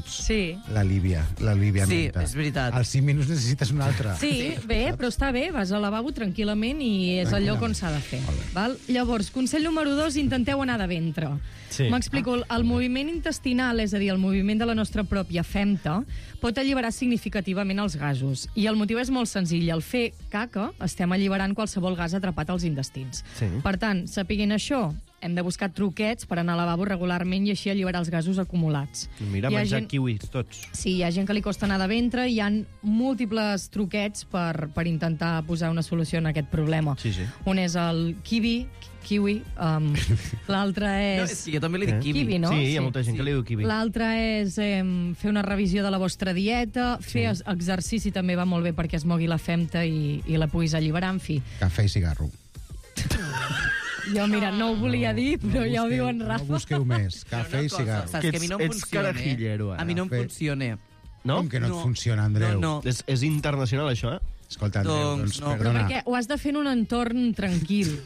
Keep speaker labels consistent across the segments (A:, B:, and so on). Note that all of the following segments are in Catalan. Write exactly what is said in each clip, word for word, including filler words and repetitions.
A: minuts.
B: Sí.
A: L'alivia, l'alivia.
C: Sí, és veritat.
A: Als cinc minuts necessites un altre.
B: Sí, bé, però està bé, vas al lavabo tranquil·lament i és el lloc on s'ha de fer. Val? Llavors, consell número dos, intenteu anar de ventre.
D: Sí.
B: M'explico, el moviment intestinal, és a dir, el moviment de la nostra pròpia femta, pot alliberar significativament els gasos. I el motiu és molt senzill. Al fer caca, estem alliberant qualsevol gas atrapat als intestins.
D: Sí.
B: Per tant, sapiguent això, hem de buscar truquets per anar al lavabo regularment i així alliberar els gasos acumulats.
D: Mira,
B: Hi ha
D: menjar
B: gent-
D: kiwis, tots.
B: Sí, hi ha gent que li costa anar de ventre i hi ha múltiples truquets per, per intentar posar una solució en aquest problema.
D: Sí, sí.
B: Un és el kiwi, kiwi, um, l'altre
C: No,
B: és...
C: és que jo també li dic kiwi.
B: Kiwi, no?
D: Sí, hi ha
B: Sí,
D: molta gent
C: sí.
D: que li diu kiwi.
B: L'altre és eh, fer una revisió de la vostra dieta, fer sí. exercici també va molt bé perquè es mogui la femta i, i la puguis alliberar, en fi.
A: Cafè i cigarro.
B: Jo, mira, no ho volia dir, però
A: No
B: ja ho
A: busqueu-
B: diu en
A: No
B: Rafa.
A: busqueu més. Cafè i cigarro.
C: Saps que a mi no em
D: Ets
C: funciona,
D: carajillero,
C: eh?
D: ara.
C: A mi no em
A: Bé.
C: funciona.
D: No?
A: Com que no,
C: No.
A: et funciona, Andreu?
C: No, no.
D: És, és internacional, això, eh?
A: Escolta, Andreu,
C: Doncs
A: doncs,
C: no.
B: Però
A: perdona.
B: perquè ho has de fer en un entorn tranquil.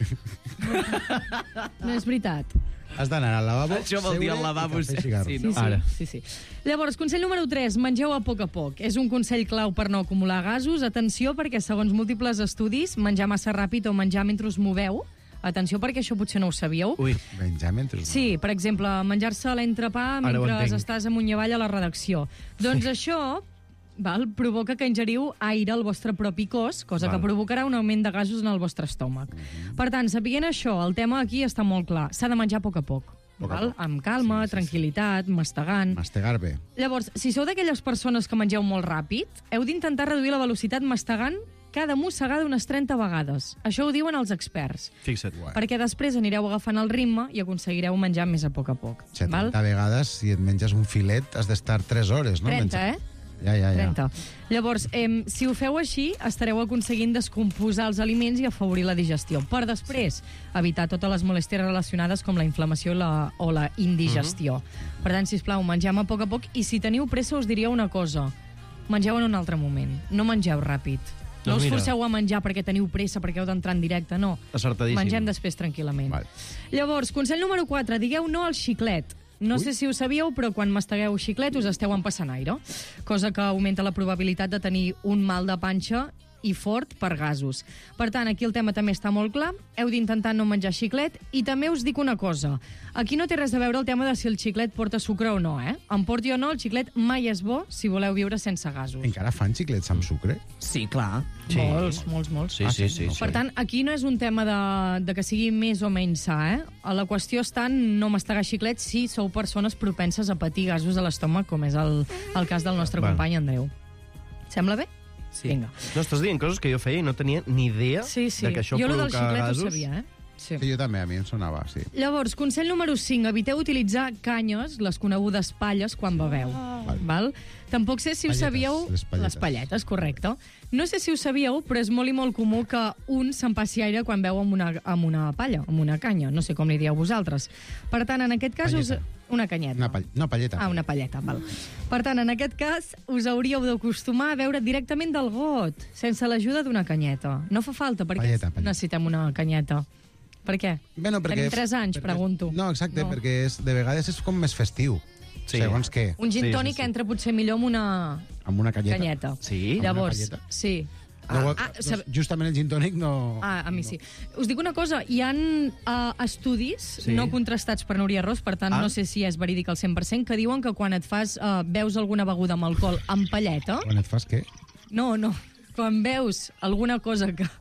B: No és veritat.
A: Has d'anar al lavabo,
C: Això vol dir
A: seure
C: al lavabo,
A: i cafè i
C: sí,
A: cigarro.
C: sí,
B: Sí,
C: no?
B: sí,
D: Ara.
B: sí, sí. Llavors, consell número tres, mengeu a poc a poc. És un consell clau per no acumular gasos. Atenció, perquè segons múltiples estudis, menjar massa ràpid o menjar mentre us moveu, atenció perquè això potser no ho sabíeu.
D: Ui,
A: Menjar mentre...
B: Sí, per exemple, menjar-se l'entrepà
D: Ara ho
B: mentre
D: entenc.
B: estàs amunt i avall a la redacció. Doncs això val, provoca que ingeriu aire al vostre propi cos, cosa
D: Val.
B: que provocarà un augment de gasos en el vostre estómac. Per tant, sapiguent això, el tema aquí està molt clar. S'ha de menjar a poc a poc.
A: Poc a
B: Val?
A: poc.
B: Amb calma,
A: Sí, sí, sí.
B: tranquil·litat, mastegant.
A: Mastegar bé.
B: Llavors, si sou d'aquelles persones que mengeu molt ràpid, heu d'intentar reduir la velocitat mastegant cada mossegada unes trenta vegades. Això ho diuen els experts.
D: fixa't.
B: Perquè després anireu agafant el ritme i aconseguireu menjar més a poc a poc.
A: setanta vegades, si et menges un filet, has d'estar tres hores, no?
B: trenta,
A: Menja-
B: eh?
A: Ja, ja, ja.
B: trenta. Llavors, eh, si ho feu així, estareu aconseguint descomposar els aliments i afavorir la digestió. Per després, evitar totes les molèsties relacionades com la inflamació la, o la indigestió. Uh -huh. Per tant, sisplau, mengem a poc a poc i si teniu pressa us diria una cosa. Mengeu en un altre moment. No mengeu ràpid. No
D: Doncs
B: us
D: mira.
B: forceu a menjar perquè teniu pressa, perquè heu d'entrar en directe, no.
D: Acertadíssim.
B: Mengem després tranquil·lament.
A: Val.
B: Llavors, consell número quatre, digueu no al xiclet. No
A: Ui.
B: sé si ho sabíeu, però quan mastegueu xiclet us esteu empassant aire, cosa que augmenta la probabilitat de tenir un mal de panxa i fort per gasos. Per tant, aquí el tema també està molt clar. Heu d'intentar no menjar xiclet i també us dic una cosa. Aquí no té res a veure el tema de si el xiclet porta sucre o no, eh? En porti o no, el xiclet mai és bo si voleu viure sense gasos.
A: Encara fan xiclets amb sucre?
C: Sí, clar.
D: Sí.
B: Molts, molts, molts.
D: Sí,
A: Ah,
D: sí,
A: sí?
D: sí.
A: No.
D: sí.
B: Per tant, aquí no és un tema de, de que sigui més o menys sa, eh? La qüestió està en no mastegar xiclets si sou persones propenses a patir gasos a l'estómac, com és el, el cas del nostre
D: Val.
B: company Andreu. Sembla bé?
C: Sí.
B: Vinga.
D: No, estàs dient coses que jo feia i no tenia ni idea
B: Sí, sí.
D: de que això
B: jo lo del
D: provoca
B: xiclet
D: gasos.
B: ho sabia, eh? Sí.
A: Sí, jo també, a mi em sonava, sí.
B: Llavors, consell número cinc, eviteu utilitzar canyes, les conegudes palles, quan beveu.
A: Val.
B: Val? Tampoc sé si ho
A: Palletes,
B: sabíeu...
A: les palletes.
B: Les palletes, correcte. No sé si ho sabíeu, però és molt i molt comú que un s'empassi aire quan beu amb una, amb una palla, amb una canya. No sé com li dieu vosaltres. Per tant, en aquest cas... Us...
A: Palleta.
B: Una canyeta.
A: Una pall... No, palleta.
B: Ah, una palleta, val. Per tant, en aquest cas, us hauríeu d'acostumar a beure directament del got, sense l'ajuda d'una canyeta. No fa falta, perquè
A: Palleta, palleta.
B: necessitem una canyeta. Per què?
A: Bueno, perquè...
B: Tenim tres anys,
A: perquè-
B: pregunto.
A: No, exacte,
B: No.
A: perquè és, de vegades és com més festiu.
D: Sí.
A: Segons què.
B: Un gin
D: Sí, sí,
B: tònic
D: sí.
B: entra potser millor amb una
A: Amb una canyeta.
B: canyeta.
D: Sí?
A: Amb una
B: Llavors,
A: palleta?
B: sí.
A: No,
B: Ah,
A: ah,
B: ah, sab-
A: justament el gin tònic no...
B: Ah, a mi sí. Us dic una cosa, hi ha uh, estudis
D: Sí.
B: no contrastats per Núria Ros, per tant
D: Ah.
B: no sé si és verídic al cent per cent, que diuen que quan et fas, uh, veus alguna beguda amb alcohol amb palleta...
A: Quan et fas què?
B: No, no, quan veus alguna cosa que...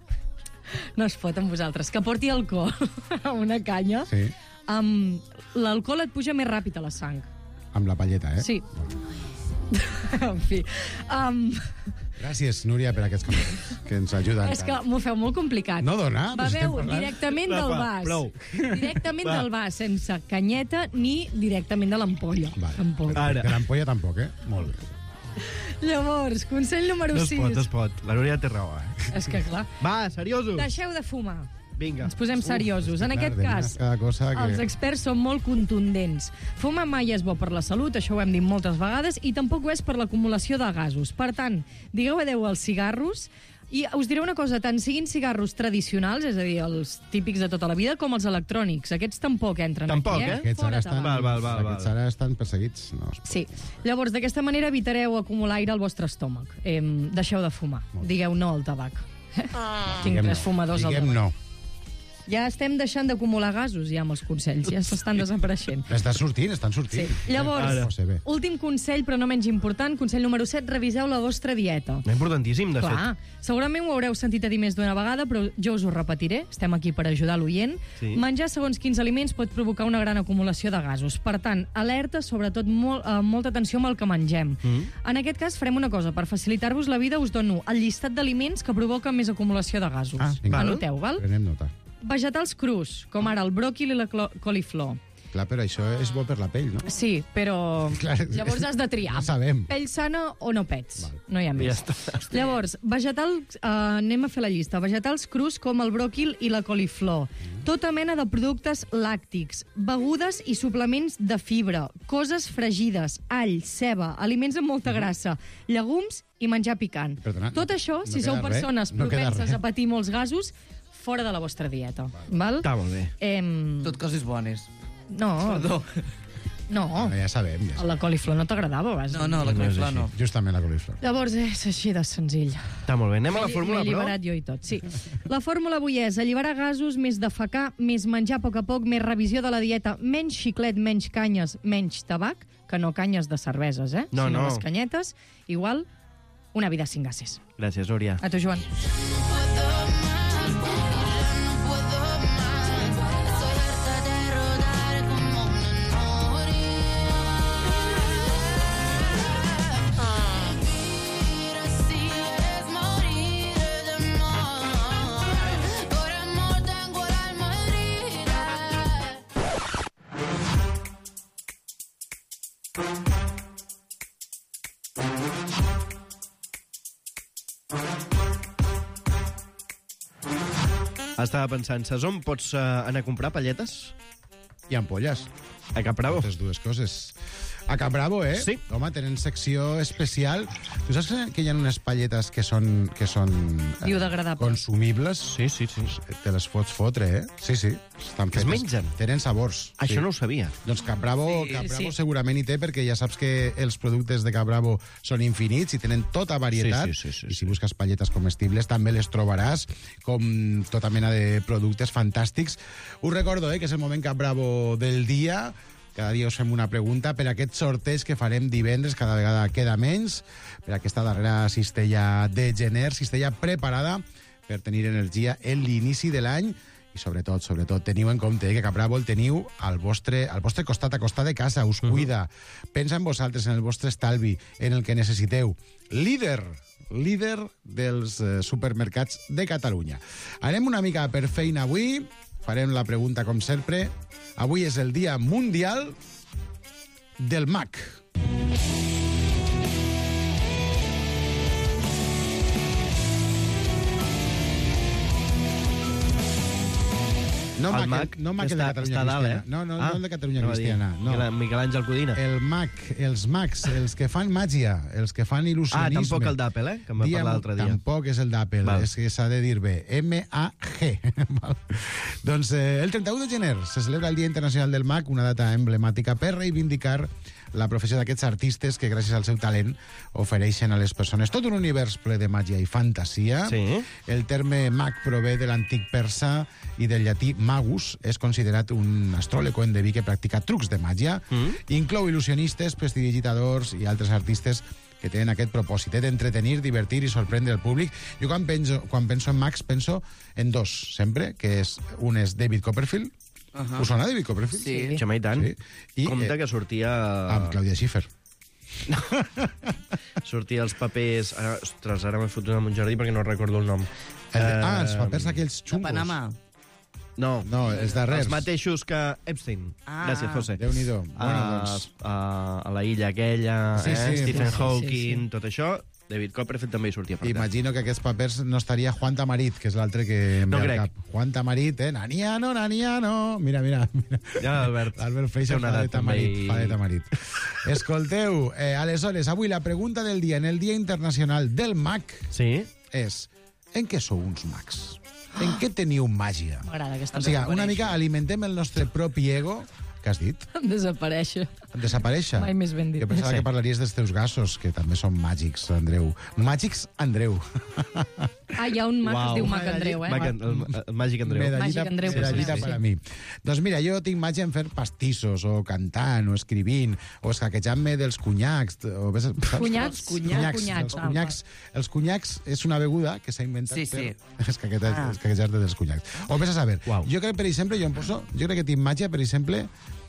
B: No es pot amb vosaltres, que porti alcohol a una canya,
A: Sí,
B: um, l'alcohol et puja més ràpid a la sang.
A: amb la palleta, eh?
B: Sí. En fi. Um,
A: Gràcies, Núria, per aquests comentaris, que ens ajuden
B: és que
A: tant.
B: m'ho feu molt complicat.
A: No dona, però estem
B: Beveu
A: parlant.
B: directament del
D: Va, va,
B: vas.
D: prou.
B: Directament
D: Va.
B: del vas, sense canyeta ni directament de l'ampolla.
A: Vale.
B: Tampoc.
D: Ara.
A: De l'ampolla tampoc, eh? Molt bé.
B: Llavors, consell número
D: No es
B: sis.
D: pot, no es pot. La Núria té raó, eh?
B: És que, clar,
D: Va, seriosos!
B: deixeu de fumar.
D: Vinga.
B: Ens posem seriosos. En
A: Clar,
B: aquest
A: demanes
B: cas,
A: cada cosa que...
B: els experts són molt contundents. Fumar mai és bo per la salut, això ho hem dit moltes vegades, i tampoc ho és per l'acumulació de gasos. Per tant, digueu adeu als cigarros, I us diré una cosa, tant siguin cigarros tradicionals, és a dir, els típics de tota la vida, com els electrònics. Aquests tampoc entren
D: Tampoc,
B: aquí, eh?
D: eh?
A: Aquests
B: Fora
A: ara estan,
B: tabac.
D: Val, val, val,
A: aquests
D: val.
A: ara estan perseguits. No, es pot.
B: Sí. Llavors, d'aquesta manera evitareu acumular aire al vostre estómac. Eh, deixeu de fumar. Digueu no al tabac. Tinc
A: Diguem
B: tres
A: no.
B: fumadors al
A: Diguem
B: tabac.
A: no.
B: Ja estem deixant d'acumular gasos, ja, amb els consells. Ja s'estan desapareixent.
A: Estan sortint, estan sortint.
B: Sí. Llavors,
A: Ara. José B.
B: últim consell, però no menys important, consell número set, reviseu la vostra dieta.
D: Importantíssim, de
B: Clar, segurament ho haureu sentit a dir més d'una vegada, però jo us ho repetiré, estem aquí per ajudar l'oient.
D: Sí.
B: Menjar segons quins aliments pot provocar una gran acumulació de gasos. Per tant, alerta, sobretot molt, eh, molta atenció amb el que mengem.
D: Mm.
B: En aquest cas, farem una cosa. Per facilitar-vos la vida, us dono el llistat d'aliments que provoquen més acumulació de gasos.
A: Ah, vinga.
B: Anoteu, val?
A: Prenem nota.
B: Vegetals crus, com ara el bròquil i la clo- coliflor.
A: Clar, però això és bo per la pell, no?
B: Sí, però
A: Clar,
B: llavors has de triar.
A: no sabem.
B: Pell sana o no pets.
A: Val.
B: No hi ha
D: Ja
B: més.
D: està.
B: Llavors, vegetals, eh, anem a fer la llista. Vegetals crus com el bròquil i la coliflor. Tota mena de productes làctics, begudes i suplements de fibra, coses fregides, all, ceba, aliments amb molta grassa, llegums i menjar picant.
A: Perdona,
B: Tot
A: no-
B: això,
A: no
B: si
A: queda
B: sou
A: res,
B: persones
A: no queda
B: propenses
A: res.
B: a patir molts gasos, fora de la vostra dieta. Val?
D: Està molt bé.
B: Em...
C: Tot coses bones.
B: No,
C: Perdó.
B: no.
A: No, ja sabem. Ja sabem.
B: La coliflor no t'agradava, vas?
C: No, no, la
D: No és
C: coliflor
D: així.
C: no.
A: Justament la coliflor.
B: Llavors és així de senzill.
D: Està molt bé. Anem a la fórmula,
B: M'he
D: però?
B: alliberat jo i tot, sí. La fórmula avui és alliberar gasos, més defecar, més menjar a poc a poc, més revisió de la dieta, menys xiclet, menys canyes, menys tabac, que no canyes de cerveses, eh?
D: No,
B: sinó
D: no.
B: les canyetes, igual una vida sin gases.
D: Gràcies, Núria.
B: A tu, Joan.
D: Estava pensant, saps on pots uh, anar a comprar palletes?
A: I ampolles.
D: A Cap Bravo.
A: Les dues coses. A Cap Bravo, eh?
D: Sí.
A: Home, tenen secció especial. Tu saps que- que hi ha unes palletes que són, que són eh,
B: Biodegradables.
A: consumibles?
D: Sí, sí, sí.
A: Te les fots fotre, eh? Sí, sí. Estan
D: Que es
A: fetes.
D: mengen?
A: Tenen sabors.
D: Això
A: sí.
D: no ho sabia.
A: Doncs Cap Bravo,
C: Sí,
A: Cap Bravo
B: sí.
A: segurament hi té, perquè ja saps que els productes de Cap Bravo són infinits i tenen tota varietat.
D: Sí, sí, sí, sí,
A: I si
D: sí.
A: busques palletes comestibles també les trobaràs, com tota mena de productes fantàstics. Us recordo eh, que és el moment Cap Bravo del dia. Cada dia us fem una pregunta per aquest sorteig que farem divendres, cada vegada queda menys, per aquesta darrera cistella de gener, cistella preparada per tenir energia en l'inici de l'any. I sobretot, sobretot, teniu en compte eh, que Cap Bravo el teniu al vostre, al vostre costat, a costat de casa, us cuida. Pensa en vosaltres, en el vostre estalvi, en el que necessiteu. Líder, líder dels eh, supermercats de Catalunya. Anem una mica per feina avui, farem la pregunta com sempre. Avui és el Dia Mundial del Mac. No
D: el
A: Mac,
D: Mac,
A: no Mac el de
D: està,
A: Catalunya
D: està dalt,
A: Cristiana.
D: eh?
A: No, no,
D: ah,
A: no el de Catalunya
D: anava a dir,
A: Cristiana. No.
D: Miquel- Miquel Àngel Codina.
A: El Mac, els Macs, els que fan màgia, els que fan
D: Ah,
A: il·lusionisme.
D: tampoc el d'Apple, eh? Que em va
A: Diem-
D: parlar l'altre dia.
A: Tampoc és el d'Apple,
D: Val.
A: és que s'ha de dir bé. M A G. Val. Doncs eh, el trenta-u de gener se celebra el Dia Internacional del Mac, una data emblemàtica per reivindicar la professió d'aquests artistes que, gràcies al seu talent, ofereixen a les persones tot un univers ple de màgia i fantasia.
D: Sí.
A: El terme mag prové de l'antic persa i del llatí magus. És considerat un astròleg o endeví que practica trucs de màgia.
D: Mm.
A: Inclou il·lusionistes, prestidigitadors i altres artistes que tenen aquest propòsit, eh, d'entretenir, divertir i sorprendre el públic. Jo quan penso, quan penso en mags penso en dos, sempre, que és un és David Copperfield.
C: Uh -huh.
A: Us sona David Copperfield?
C: Sí.
D: Xema, i tant.
A: Sí. I,
D: Compte
A: eh,
D: que sortia...
A: Amb Clàudia Schiffer.
D: Sortia els papers... Ara, ostres, ara m'he fotut amb un jardí perquè no recordo el nom.
A: El de, ah, els
D: Eh,
A: papers aquells
C: De
A: xungos.
C: Panamà.
D: No,
A: No, els darrers.
D: els mateixos que Epstein.
C: Ah.
D: Gràcies, José.
A: Déu-n'hi-do. Bueno,
D: a,
A: doncs...
D: a, a la illa aquella,
A: Sí,
D: eh?
A: sí,
D: Stephen
A: sí, sí,
D: Hawking,
B: sí.
D: tot això, David Copperfield també hi sortia. per tant.
A: Imagino que aquests papers no estaria Juan Tamarit, que és l'altre que em
D: No
A: ve al
D: crec.
A: cap. Juan Tamarit, eh? Naniano, naniano. Mira, mira, mira.
D: Ja, Albert.
A: L'Albert
D: Té
A: Feixer
D: una
A: fa de
D: edat també
A: Tamarit.
D: i-
A: Fa de Tamarit. Escolteu, eh, aleshores, avui la pregunta del dia en el Dia Internacional del Mac
D: Sí?
A: és en què sou uns mags? En què teniu màgia?
B: M'agrada aquesta
A: O sigui, una
B: desaparèixer.
A: mica alimentem el nostre propi ego. Què has dit?
B: Desaparèixer.
A: Desaparèixer?
B: Mai més ben dit.
A: Jo pensava
C: Sí.
A: que parlaries dels teus gasos, que també són màgics, Andreu. Màgics, Andreu.
B: Ah, hi ha un mag que es
D: Uau.
B: diu Mag Andreu, eh?
D: Mag, el, el Màgic Andreu.
A: Medallita,
B: Màgic Andreu,
A: medallita
B: sí, sí.
A: per a mi. Doncs mira, jo tinc màgia en fer pastissos, o cantant, o escrivint, o escaquejant-me dels cunyacs. O, ves- saps?
B: Cunyats?
A: Cunyacs.
B: Cunyats,
A: Els
B: ah,
A: cunyacs, els cunyacs és una beguda que s'ha inventat
C: Sí, sí.
A: per escaquejar-
C: Ah.
A: escaquejar-te dels cunyacs. O vés a saber.
D: Uau.
A: Jo crec, per exemple, jo em poso... Jo crec que tinc màgia, per exemple...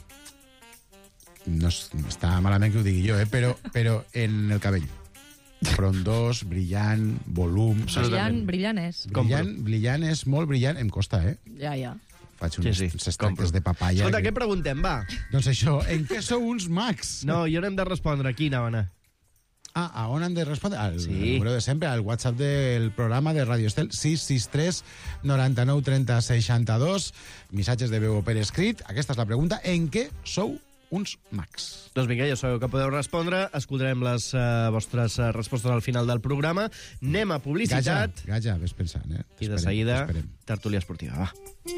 A: No és- està malament que ho digui jo, eh? però, però en el cabell. Frondós, brillant, volum...
B: Brillant, brillant és.
A: Brillant, brillant és molt brillant. Em costa, eh?
B: Ja, ja.
A: Faig
D: Sí,
A: uns,
D: sí,
A: uns extractes
D: compro.
A: de papaya.
D: Escolta,
A: que-
D: què preguntem, va?
A: Doncs això, en què sou uns mags?
D: No, jo no hem de respondre. Qui anava a anar?
A: Ah, a on han de respondre? Al
D: Sí.
A: número de sempre, al WhatsApp del programa de Radio Estel, sis sis tres noranta-nou trenta seixanta-dos, missatges de veu o per escrit. Aquesta és la pregunta. En què sou uns mags?
D: Doncs vinga, ja sabeu que podeu respondre. Escoltarem les uh, vostres uh, respostes al final del programa. Anem a
A: Gaja,
D: publicitat.
A: Gaja, ves pensant, eh?
D: I de
A: T'esperem,
D: seguida,
A: t'esperem.
D: tertúlia esportiva. Va.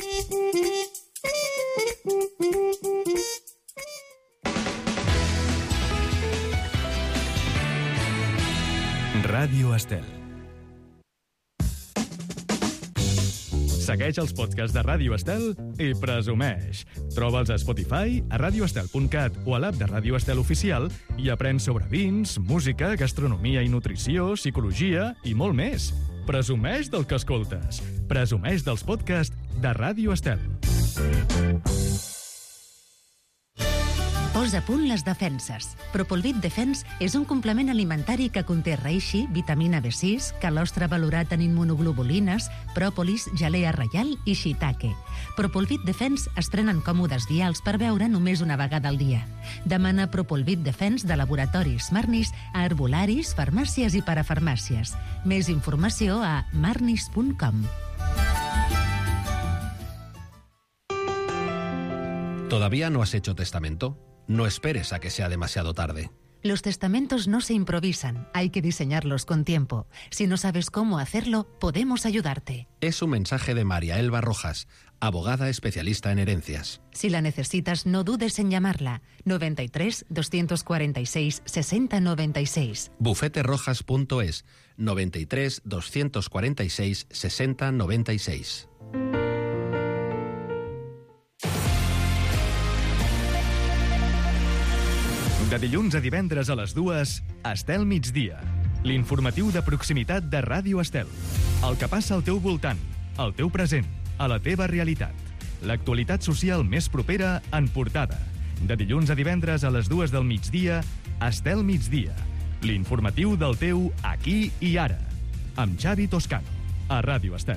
E: Ràdio Estel. Segueix els podcasts de Ràdio Estel i presumeix. Troba'ls a Spotify, a radioestel punt cat o a l'app de Ràdio Estel Oficial i aprèn sobre vins, música, gastronomia i nutrició, psicologia i molt més. Presumeix del que escoltes. Presumeix dels podcasts de Ràdio Estel.
F: Posa a punt les defenses. Propolvit Defense és un complement alimentari que conté reishi, vitamina B sis, calostre valorat en immunoglobulines, pròpolis, gelea reial i shiitake. Propolvit Defense es prenen còmodes vials per beure només una vegada al dia. Demana Propolvit Defense de laboratoris Marnis a herbolaris, farmàcies i parafarmàcies. Més informació a marnis punt com.
G: ¿Todavía no has hecho testamento? No esperes a que sea demasiado tarde.
F: Los testamentos no se improvisan, hay que diseñarlos con tiempo. Si no sabes cómo hacerlo, podemos ayudarte.
G: Es un mensaje de María Elba Rojas, abogada especialista en herencias.
F: Si la necesitas, no dudes en llamarla. noventa y tres, doscientos cuarenta y seis, sesenta noventa y seis.
G: bufete rojas punto es, noventa y tres, doscientos cuarenta y seis, sesenta noventa y seis.
E: De dilluns a divendres a les dues, Estel migdia. L'informatiu de proximitat de Ràdio Estel. El que passa al teu voltant, al teu present, a la teva realitat. L'actualitat social més propera en portada. De dilluns a divendres a les dues del migdia, Estel migdia. L'informatiu del teu aquí i ara. Amb Xavi Toscano, a Ràdio Estel.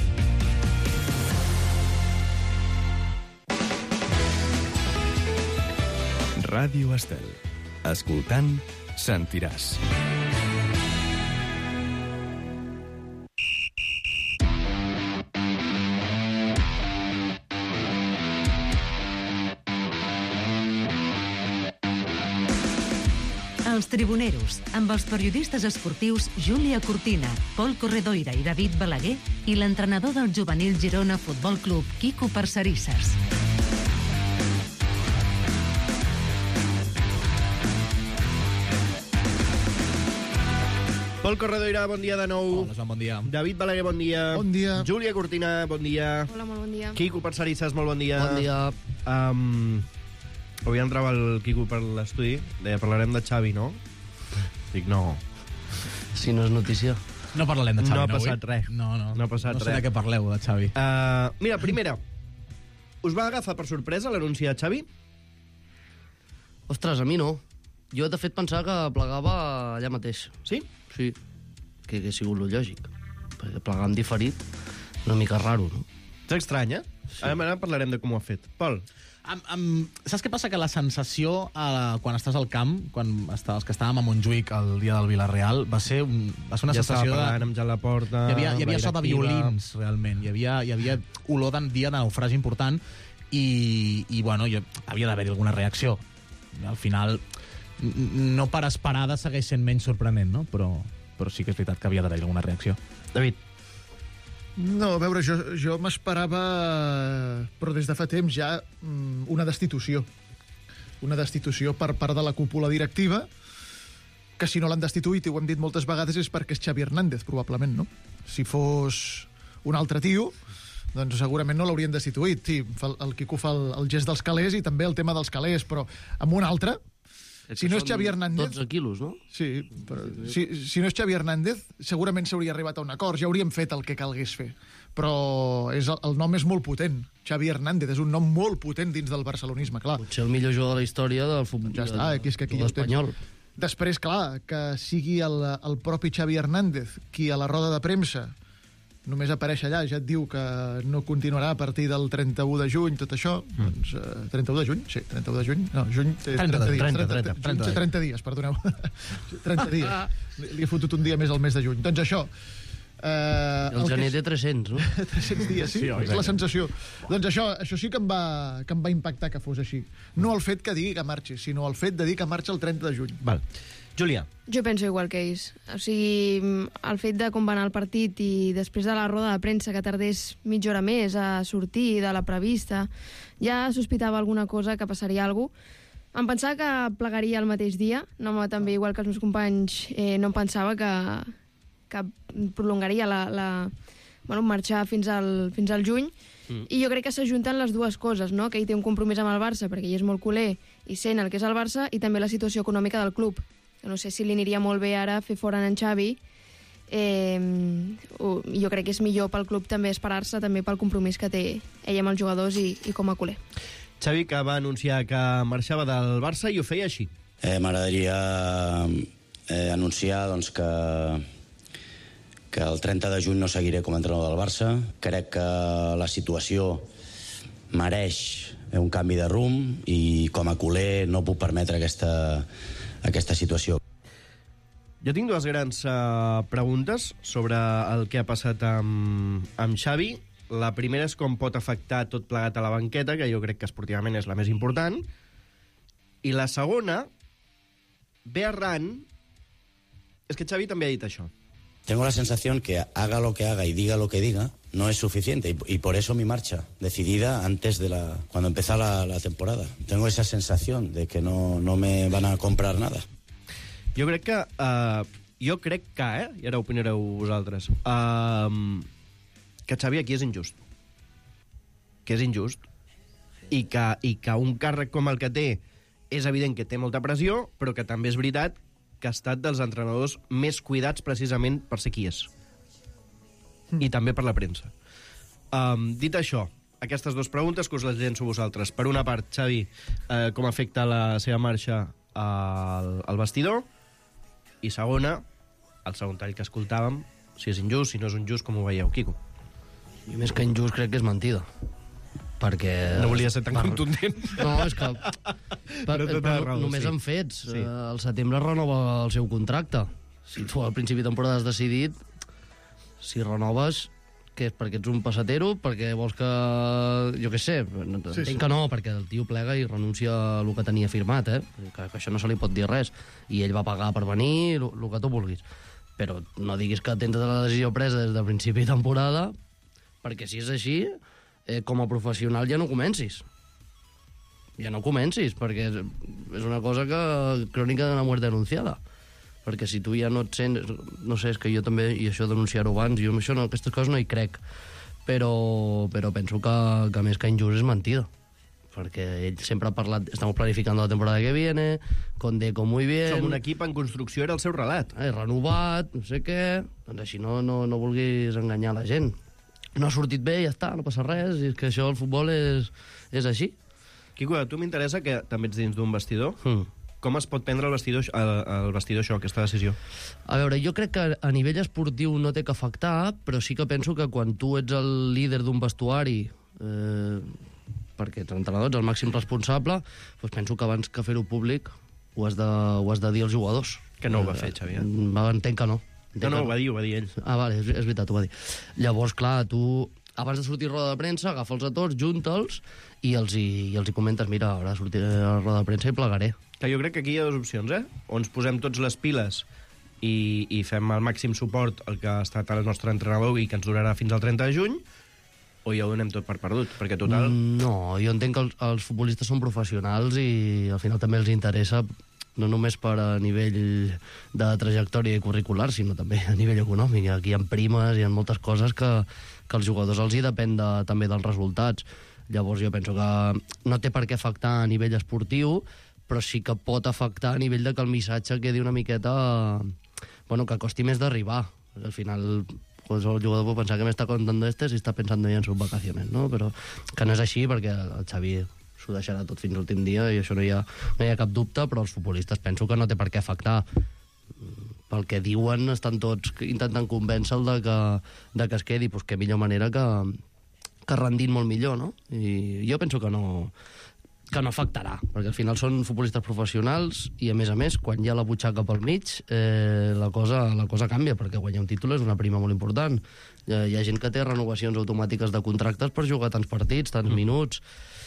E: Ràdio Estel. Escoltant, sentiràs.
F: Els Tribuneros, amb els periodistes esportius Júlia Cortina, Pol Corredoira i David Balaguer i l'entrenador del juvenil Girona Futbol Club, Quico Parcerisses.
D: Pol Corredoira, bon dia de nou.
H: Hola, Joan, bon dia.
D: David Balaguer, bon dia.
A: Bon dia.
D: Júlia Cortina, bon dia.
I: Hola, molt bon dia.
D: Quico Parcerisses, molt bon dia.
C: Bon dia.
D: Um, avui entrava el Quico per l'estudi, deia, parlarem de Xavi, no? Dic, no.
C: Si no és notícia.
H: No parlarem de Xavi,
D: No ha
H: no,
D: passat
H: avui?
D: res.
H: No, no.
D: No ha passat
H: no sé
D: res.
H: de què parleu, de Xavi.
D: Uh, mira, primera, us va agafar per sorpresa l'anunci de Xavi?
C: Ostres, a mi no. Jo, de fet, pensava que plegava allà mateix.
D: Sí?
C: Sí, que hagués sigut lo lògic. Perquè plegar en diferit, una mica raro, no?
D: És estrany, eh? Sí. Ara, ara parlarem de com ho ha fet. Pol,
H: Am, am, saps què passa? Que la sensació eh, quan estàs al camp, quan està, els que estàvem a Montjuïc el dia del Villarreal, va ser, un, va ser una
D: ja estava
H: sensació de...
D: parlant amb Jan Laporta...
H: Hi havia, hi havia
D: amb la
H: so de
D: directiva.
H: violins, realment. Hi havia, hi havia olor de dia de naufragi important i, i bueno, jo, havia d'haver-hi alguna reacció. Al final, n- no per esperada segueix sent menys sorprenent, no? Però, però sí que és veritat que havia d'haver-hi alguna reacció.
D: David,
I: No, a veure, jo, jo m'esperava, però des de fa temps ja, una destitució. Una destitució per part de la cúpula directiva, que si no l'han destituït, i ho hem dit moltes vegades, és perquè és Xavi Hernández, probablement, no? Si fos un altre tio, doncs segurament no l'haurien destituït. Sí, el Quico fa el, el gest dels calés i també el tema dels calés, però amb un altre... Si no és Xavi Hernández...
C: dotze quilos, no?
I: Sí, però si, si no és Xavi Hernández, segurament s'hauria arribat a un acord, ja hauríem fet el que calgués fer. Però és, el nom és molt potent. Xavi Hernández és un nom molt potent dins del barcelonisme, clar.
C: Potser el millor jugador de la història del futbol
I: Ja està, aquí és que aquí ja ho tens.
C: espanyol.
I: Després, clar, que sigui el, el propi Xavi Hernández qui a la roda de premsa només apareix allà, ja et diu que no continuarà a partir del trenta-u de juny, tot això, mm. doncs... Uh, trenta-u de juny? Sí, trenta-u de juny. No, juny té trenta, trenta dies.
H: trenta, trenta,
I: trenta, trenta, trenta dies, perdoneu. trenta dies. Li, li he fotut un dia més al mes de juny. Doncs això... Uh,
C: el, el gener té tres-cents, no?
I: tres-cents dies, sí, sí és la sensació. Doncs això, això sí que em, va, que em va impactar que fos així. No el fet que digui que marxi, sinó el fet de dir que marxa el trenta de juny.
D: Val. Júlia.
J: Jo penso igual que ells. O sigui, el fet de com va anar el partit i després de la roda de premsa que tardés mitja hora més a sortir de la prevista, ja sospitava alguna cosa, que passaria alguna cosa. Em pensava que plegaria el mateix dia, no, també igual que els meus companys, eh, no em pensava que, que prolongaria la, la, bueno, marxar fins al, fins al juny. Mm. I jo crec que s'ajunten les dues coses, no? Que ell té un compromís amb el Barça perquè ell és molt culer i sent el que és el Barça, i també la situació econòmica del club. No sé si li aniria molt bé ara fer fora en Xavi. Eh, jo crec que és millor pel club també esperar-se, també pel compromís que té ell amb els jugadors i, i com a culer.
D: Xavi, que va anunciar que marxava del Barça i ho feia així.
K: Eh, M'agradaria eh, anunciar doncs, que, que el trenta de juny no seguiré com a entrenador del Barça. Crec que la situació mereix un canvi de rumb i com a culer no puc permetre aquesta... aquesta situació.
D: Jo tinc dues grans uh, preguntes sobre el que ha passat amb, amb Xavi. La primera és com pot afectar tot plegat a la banqueta, que jo crec que esportivament és la més important. I la segona ve arran... És que Xavi també ha dit això.
K: Tengo la sensación que haga lo que haga y diga lo que diga no es suficiente, y, y por eso mi marcha, decidida antes de la... cuando empezó la, la temporada. Tengo esa sensación de que no, no me van a comprar nada.
D: Jo crec que... Uh, jo crec que, eh? I ara opinareu vosaltres. Uh, que Xavi aquí és injust. Que és injust. I que, I que un càrrec com el que té és evident que té molta pressió, però que també és veritat que ha estat dels entrenadors més cuidats precisament per ser qui és. Mm. I també per la premsa. Um, dit això, aquestes dues preguntes que us les llenço vosaltres. Per una part, Xavi, eh, com afecta la seva marxa al, al vestidor? I segona, el segon tall que escoltàvem, si és injust, si no és injust, com ho veieu, Quico?
C: I més que injust crec que és mentida. Perquè...
D: No volia ser tan
C: per...
D: contundent.
C: No, és que... Per,
D: Però
C: per,
D: raó,
C: només
D: sí.
C: en fets.
D: Sí.
C: Eh, al setembre renova el seu contracte. Si tu al principi de temporada has decidit, si renoves, que és perquè ets un passatero, perquè vols que... Jo què sé, entenc
I: Sí, sí.
C: que no, perquè el tio plega i renuncia a el que tenia firmat, eh? Que, que això no se li pot dir res. I ell va pagar per venir, el que tu vulguis. Però no diguis que tens la decisió presa des de principi de temporada, perquè si és així, eh, com a professional ja no comencis. Ja no comencis, perquè és, és una cosa que... crònica d'una muerte anunciada. Perquè si tu ja no et sents... No sé, és que jo també, i això denunciar-ho abans, jo això no, aquestes coses no hi crec. Però, però penso que, que més que injust és mentida. Perquè ell sempre ha parlat... Estamos planificando la temporada que viene, con Deco muy bien...
D: Som un equip en construcció, era el seu relat.
C: Eh, renovat, no sé què... Doncs així no, no, no vulguis enganyar la gent. No ha sortit bé, ja està, no passa res. I és que això, el futbol, és, és així.
D: Quico, a tu m'interessa que també ets dins d'un vestidor.
C: Mm.
D: Com es pot prendre el vestidor, el, el vestidor això, aquesta decisió?
C: A veure, jo crec que a nivell esportiu no té que afectar, però sí que penso que quan tu ets el líder d'un vestuari, eh, perquè ets entrenador, ets el màxim responsable, doncs penso que abans que fer-ho públic ho has, de, ho has de dir als jugadors.
D: Que no ho va fer, Xavi. Eh?
C: Va, entenc que no. Entenc
D: No, no,
C: que
D: ho va dir, ho va dir ell.
C: Ah, vale, és, és veritat, ho va dir. Llavors, clar, tu, abans de sortir a roda de premsa, agafa'ls a tots, junta'ls i els hi, i els hi comentes, mira, ara sortiré a la roda de premsa i plegaré.
D: Que jo crec que aquí hi ha dues opcions, eh? O ens posem tots les piles i, i fem el màxim suport al que ha estat el nostre entrenador i que ens durarà fins al trenta de juny, o ja ho donem tot per perdut? Perquè total...
C: No, jo entenc que els, els futbolistes són professionals i al final també els interessa no només per a nivell de trajectòria i curricular, sinó també a nivell econòmic. Aquí hi ha primes, hi ha moltes coses que, que als jugadors els hi depèn de, també dels resultats. Llavors jo penso que no té per què afectar a nivell esportiu, però sí que pot afectar a nivell de que el missatge quedi una miqueta... Bueno, que costi més d'arribar. Al final, pues, el jugador pot pensar que m'està contant este si està pensant en sus vacaciones, no? Però que no és així, perquè el Xavi s'ho deixarà tot fins l'últim dia i això no hi, ha, no hi ha cap dubte, però els futbolistes penso que no té per què afectar. Pel que diuen, estan tots intentant convèncer-lo de, que, de que es quedi, pues, que millor manera que, que rendint molt millor, no? I jo penso que no, que no afectarà, perquè al final són futbolistes professionals i, a més a més, quan hi ha la butxaca pel mig, eh, la, cosa, la cosa canvia, perquè guanyar un títol és una prima molt important. Hi ha, hi ha gent que té renovacions automàtiques de contractes per jugar tants partits, tants mm. minuts...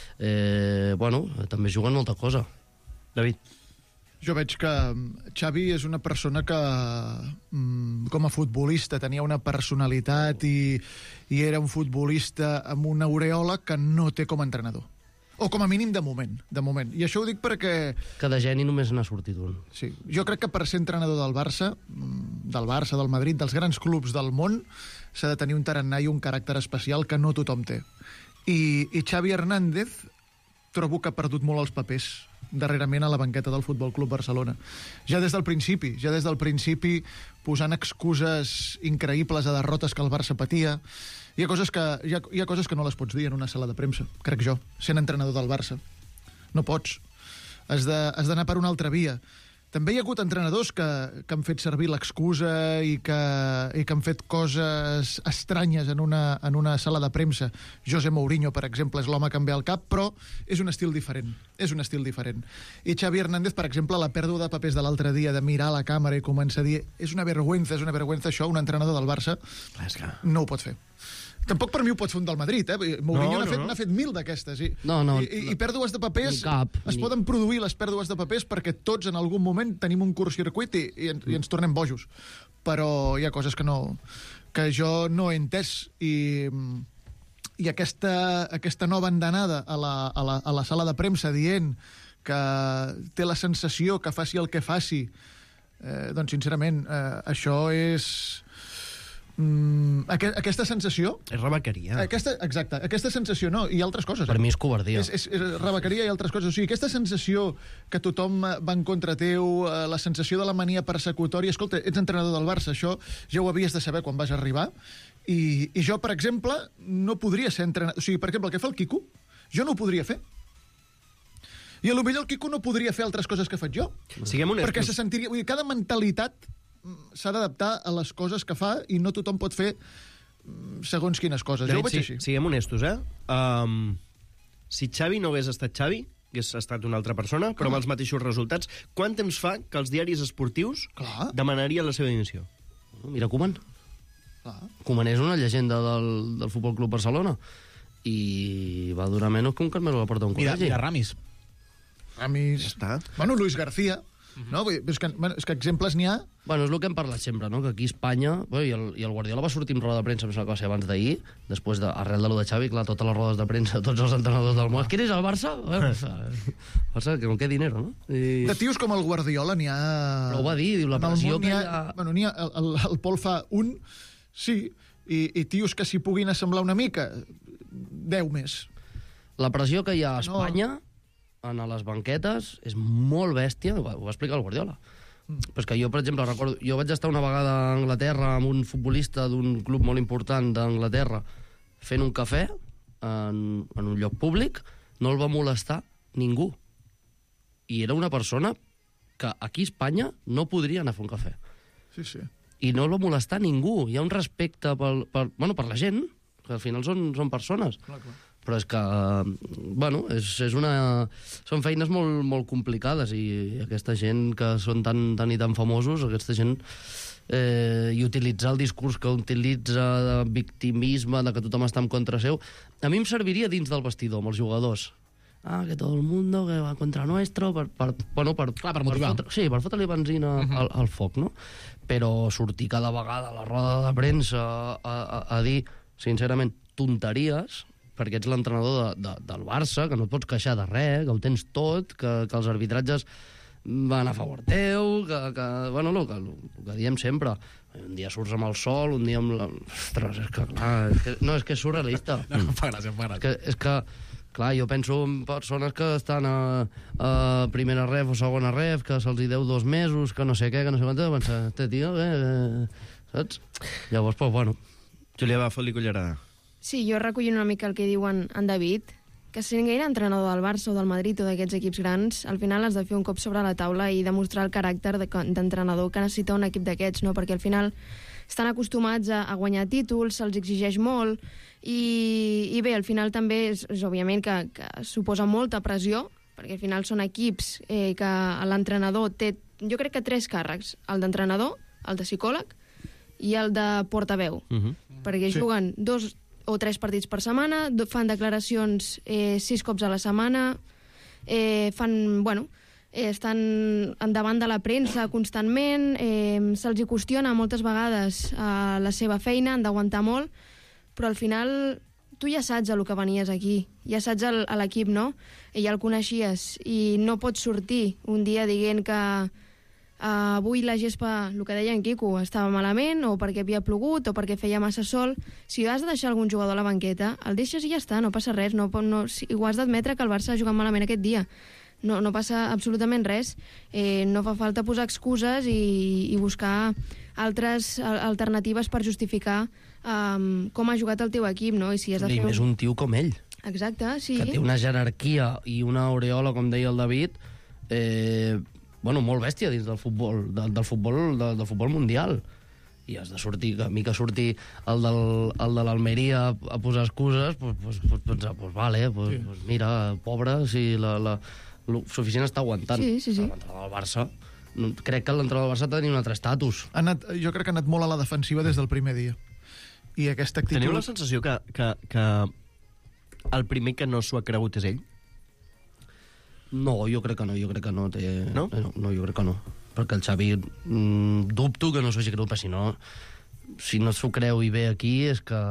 C: Eh, bueno, també juguen molta cosa.
D: David?
I: Jo veig que Xavi és una persona que, com a futbolista, tenia una personalitat i, i era un futbolista amb una aureola que no té com a entrenador. O com a mínim de moment, de moment. I això ho dic perquè...
C: Que de geni només n'ha sortit un.
I: Sí. Jo crec que per ser entrenador del Barça, del Barça, del Madrid, dels grans clubs del món, s'ha de tenir un tarannà i un caràcter especial que no tothom té. I, i Xavi Hernández trobo que ha perdut molt els papers darrerament a la banqueta del Futbol Club Barcelona. Ja des del principi, ja des del principi posant excuses increïbles a derrotes que el Barça patia. Hi ha coses que, hi ha, hi ha coses que no les pots dir en una sala de premsa, crec jo, sent entrenador del Barça. No pots. Has de, has d'anar per una altra via. També hi ha hagut entrenadors que, que han fet servir l'excusa i que, i que han fet coses estranyes en una, en una sala de premsa. José Mourinho, per exemple, és l'home que em ve al cap, però és un estil diferent. És un estil diferent. I Xavi Hernández, per exemple, la pèrdua de papers de l'altre dia, de mirar a la càmera i començar a dir és una vergüenza, és una vergüenza, això un entrenador del Barça no ho pot fer. Tampoc per mi ho pot fer un del Madrid, eh? Mourinho no, n'ha no, fet, no. fet mil d'aquestes. I,
C: no, no,
I: i, i, i pèrdues de papers...
C: Cap,
I: es
C: ni...
I: poden produir les pèrdues de papers perquè tots en algun moment tenim un curtcircuit i, i, i ens tornem bojos. Però hi ha coses que no que jo no he entès i, i aquesta, aquesta nova andanada a la, a, la, a la sala de premsa dient que té la sensació que faci el que faci, eh, doncs sincerament eh, això és... Mm, aquest, aquesta sensació...
D: És rebequeria.
I: Aquesta, exacte, aquesta sensació, no, i altres coses.
C: Per
I: eh?
C: mi és covardia.
I: És, és, és rebequeria i altres coses. O sigui, aquesta sensació que tothom va en contra teu, eh, la sensació de la mania persecutòria... Escolta, ets entrenador del Barça, això ja ho havies de saber quan vas arribar. I, i jo, per exemple, no podria ser entrenador... O sigui, per exemple, el que fa el Quico, jo no ho podria fer. I a lo millor el Quico no podria fer altres coses que faig jo.
D: Siguem honestos.
I: Perquè se sentiria... Vull dir, cada mentalitat s'ha d'adaptar a les coses que fa i no tothom pot fer segons quines coses.
D: David,
I: jo ho veig
D: sí,
I: així.
D: Siguem honestos, eh? Um, si Xavi no hagués estat Xavi, hagués estat una altra persona, però amb els mateixos resultats, quant temps fa que els diaris esportius
I: Clar.
D: demanarien la seva dimissió?
C: Mira Koeman.
I: Clar.
C: Koeman és una llegenda del, del Futbol Club Barcelona i va durar menys que un Carmelo a la porta d'un
H: Mira,
C: col·legi.
H: mira Ramis.
I: Ramis...
D: Ja està.
I: Bueno, Luis García... No? És, que, bueno, és que exemples n'hi ha...
C: Bueno, és el que hem parlat sempre, no? Que aquí a Espanya... Bueno, i, el, I el Guardiola va sortir en roda de premsa, em sembla que va ser abans d'ahir, després de, arrel de lo de Xavi, clar, totes les rodes de premsa, tots els entrenadors del món. Quin és el Barça? Bueno, Barça, que no quedi dinero, no? I...
I: De tios com el Guardiola n'hi ha...
C: Però ho va dir, diu, la pressió que hi ha...
I: Bueno, n'hi ha... El, el, el Pol fa un, sí, i, i tios que s'hi puguin assemblar una mica, deu més.
C: La pressió que hi ha a Espanya... No. En les banquetes és molt bèstia, ho va, ho va explicar el Guardiola. Mm. Però és que jo, per exemple, recordo... Jo vaig estar una vegada a Anglaterra amb un futbolista d'un club molt important d'Anglaterra fent un cafè en, en un lloc públic, no el va molestar ningú. I era una persona que aquí a Espanya no podria anar a fer un cafè.
I: Sí, sí.
C: I no el va molestar ningú. Hi ha un respecte pel, per, bueno, per la gent, que al final són, són persones. Clar, clar. Però és que, bueno, és, és una... són feines molt, molt complicades i aquesta gent que són tan, tan i tan famosos, aquesta gent, eh, i utilitzar el discurs que utilitza de victimisme, de que tothom està en contra seu, a mi em serviria dins del vestidor, amb els jugadors. ah, que tot el mundo, que va contra nuestro, per, per, bueno, per,
H: Clar, per motivar.
C: fotre, sí, per fotre-li benzina uh -huh. al, al foc, no? Però sortir cada vegada a la roda de premsa a, a, a dir, sincerament, tonteries, perquè ets l'entrenador de, de, del Barça, que no et pots queixar de res, que ho tens tot, que, que els arbitratges van a favor teu, que, que bueno, el que, el que diem sempre, un dia surts amb el sol, un dia amb la... Ostres, és que clar, és que, no, és que és surrealista.
H: No, em fa gràcia, em fa gràcia.
C: És que, és que clar, jo penso en persones que estan a, a primera ref o segona ref, que se'ls hi deu dos mesos, que no sé què, que no sé quant, pensa, este tio, eh, eh, saps? Llavors, pues, bueno.
D: Júlia, va, fot-li cullerada.
J: Sí, jo recollint una mica el que diuen en David, que si gaire entrenador del Barça o del Madrid o d'aquests equips grans, al final has de fer un cop sobre la taula i demostrar el caràcter d'entrenador que necessita un equip d'aquests, no? Perquè al final estan acostumats a, a guanyar títols, se'ls exigeix molt, i, i bé, al final també és, és òbviament que, que suposa molta pressió, perquè al final són equips eh, que l'entrenador té, jo crec que tres càrrecs, el d'entrenador, el de psicòleg i el de portaveu, uh -huh. perquè sí. juguen dos o tres partits per setmana, fan declaracions eh, sis cops a la setmana, eh, fan, bueno, eh, estan davant de la premsa constantment, eh, se'ls hi qüestiona moltes vegades eh, la seva feina, han d'aguantar molt, però al final tu ja saps a lo que venies aquí, ja saps el, a l'equip, no? I ja el coneixies, i no pots sortir un dia dient que Uh, avui la gespa, el que deia en Quico, estava malament, o perquè havia plogut, o perquè feia massa sol. Si has de deixar algun jugador a la banqueta, el deixes i ja està, no passa res. No, no, si, ho has d'admetre que el Barça ha jugat malament aquest dia. No, no passa absolutament res. Eh, no fa falta posar excuses i, i buscar altres alternatives per justificar um, com ha jugat el teu equip, no? I si has de
C: I
J: fer
C: més un tio com ell.
J: Exacte, sí.
C: Que té una jerarquia i una aureola, com deia el David, eh... bueno, molt bèstia dins del futbol, del, del futbol, del, del futbol mundial. I has de sortir, que a mi que surti el, del, el de l'Almeria a, a posar excuses, pues, pues, pues, pues, pues vale, pues, sí. pues mira, pobre, si la, la, la suficient està aguantant.
J: Sí, sí, sí.
C: L'entrenador del Barça, crec que l'entrenador del Barça tenia un altre estatus.
I: Ha anat, jo crec que ha anat molt a la defensiva des del primer dia. I aquesta actitud...
D: Teniu la sensació que, que, que el primer que no s'ho ha cregut és ell?
C: No, jo crec que no, jo crec que no. Té...
D: No?
C: no? No, jo crec que no. Perquè el Xavi, mm, dubto que no s'ho hagi cregut, però si no, si no s'ho creu i ve aquí és que...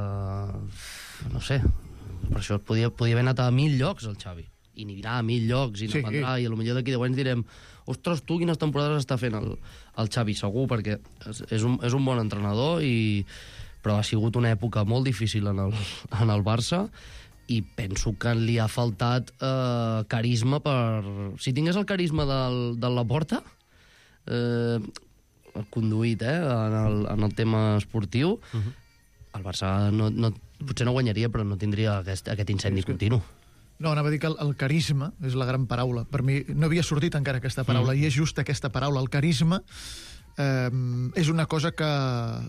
C: No sé, per això podia, podia haver anat a mil llocs el Xavi. I anirà a mil llocs, i no sí. vendrà, i potser d'aquí deu anys direm ostres, tu quines temporades està fent el, el Xavi, segur, perquè és, és, un, és un bon entrenador, i... però ha sigut una època molt difícil en el, en el Barça, i penso que li ha faltat eh, carisma per... Si tingués el carisma del, de Laporta, eh, conduït eh, en, el, en el tema esportiu, uh -huh. el Barça no, no, potser no guanyaria, però no tindria aquest, aquest incendi continu.
I: No, anava a dir que el, el carisma és la gran paraula. Per mi no havia sortit encara aquesta paraula, mm. i és just aquesta paraula. El carisma eh, és una cosa que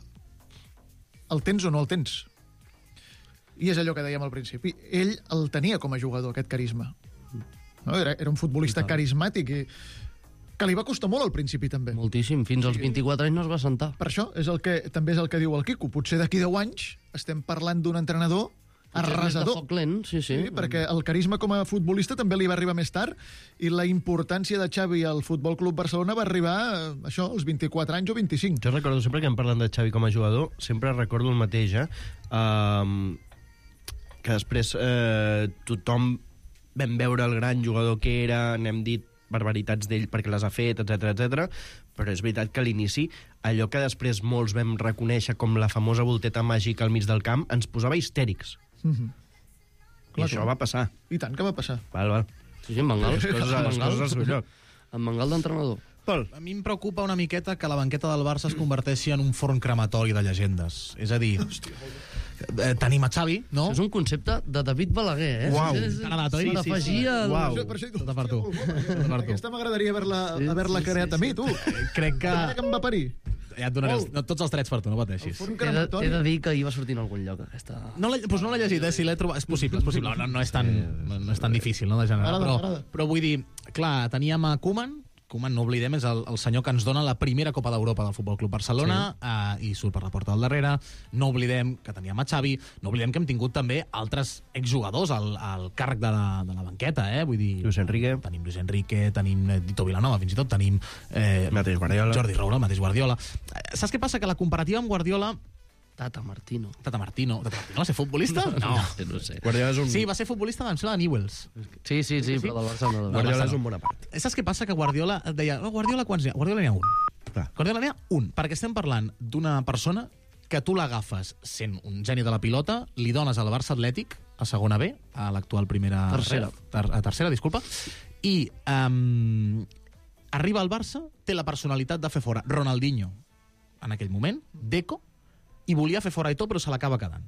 I: el tens o no el tens. I és allò que dèiem al principi. Ell el tenia com a jugador, aquest carisma. No? Era, era un futbolista carismàtic i que li va costar molt al principi, també.
C: Moltíssim. Fins als vint-i-quatre anys no es va sentar.
I: Per això és el que, també és el que diu el Quico. Potser d'aquí deu anys estem parlant d'un entrenador arrasador.
C: Foc lent, sí, sí.
I: sí, perquè el carisma com a futbolista també li va arribar més tard, i la importància de Xavi al Futbol Club Barcelona va arribar, això, als vint-i-quatre anys o vint-i-cinc.
D: Jo recordo, sempre que em parlen de Xavi com a jugador, sempre recordo el mateix, eh? Um, que després eh, tothom vam veure el gran jugador que era, n'hem dit barbaritats d'ell perquè les ha fet, etcètera, etcètera, però és veritat que a l'inici allò que després molts vam reconèixer com la famosa volteta màgica al mig del camp ens posava histèrics. Mm-hmm. I clar, això va passar.
I: I tant que va passar.
D: Val, val.
C: Sí, sí, en Mangal.
D: Les coses, les coses al seu lloc.
C: En Mangal d'entrenador.
D: Pol.
H: A mi em preocupa una miqueta que la banqueta del Barça es converteixi en un forn crematori de llegendes. És a dir, eh, tenim a Xavi, no?
C: Això és un concepte de David Balaguer, eh?
H: Uau.
C: És, és,
H: T'ha agradat, oi?
C: sí, sí, sí. El...
D: Uau.
I: Per això,
H: Tot per tu.
I: Aquesta m'agradaria haver-la sí, haver
H: sí,
I: creat
H: sí,
I: a mi,
H: sí.
I: tu.
H: Crec que...
I: Ara que em va parir.
H: Ja et donaré els, no, tots els drets per tu, no pateixis.
C: He de, he de dir que hi va sortir en algun lloc, aquesta...
H: No l'he pues no l'he llegit, eh? Si l'he trobat... És possible, és possible. No, no, és tan, no, no és tan difícil, no, de generar.
I: Agrada,
H: però,
I: agrada.
H: però vull dir, clar, teníem a Koeman Koeman, no oblidem, és el, el senyor que ens dona la primera Copa d'Europa del Futbol Club Barcelona, sí. eh, i surt per la porta del darrere. No oblidem que teníem a Xavi, no oblidem que hem tingut també altres exjugadors al, al càrrec de la, de la banqueta, eh? Vull dir,
D: Luis Enrique.
H: Tenim Luis Enrique, tenim Tito Vilanova, fins i tot tenim eh,
D: Mateix Guardiola.
H: Jordi Roura, mateix Guardiola. Eh, saps què passa? Que la comparativa amb Guardiola...
C: Tata Martino.
H: Tata Martino. Tata Martino va ser futbolista? No.
C: no, no sé.
D: Guardiola és un...
H: Sí, va ser futbolista em sembla de Newell's.
C: Sí, sí, sí, però del Barça no. Del
D: Guardiola
C: Barça
D: és
C: no.
D: un bon apart.
H: Saps què passa? Que Guardiola et deia, oh, Guardiola quants n'hi ha? Guardiola n'hi ha un.
D: Clar.
H: Guardiola n'hi ha un, perquè estem parlant d'una persona que tu l'agafes sent un geni de la pilota, li dones al Barça Atlètic, a segona B, a l'actual primera...
C: Tercera.
H: Ter, a tercera, disculpa, i um, arriba al Barça, té la personalitat de fer fora Ronaldinho, en aquell moment, Deco, i volia fer fora i tot, però se l'acaba quedant.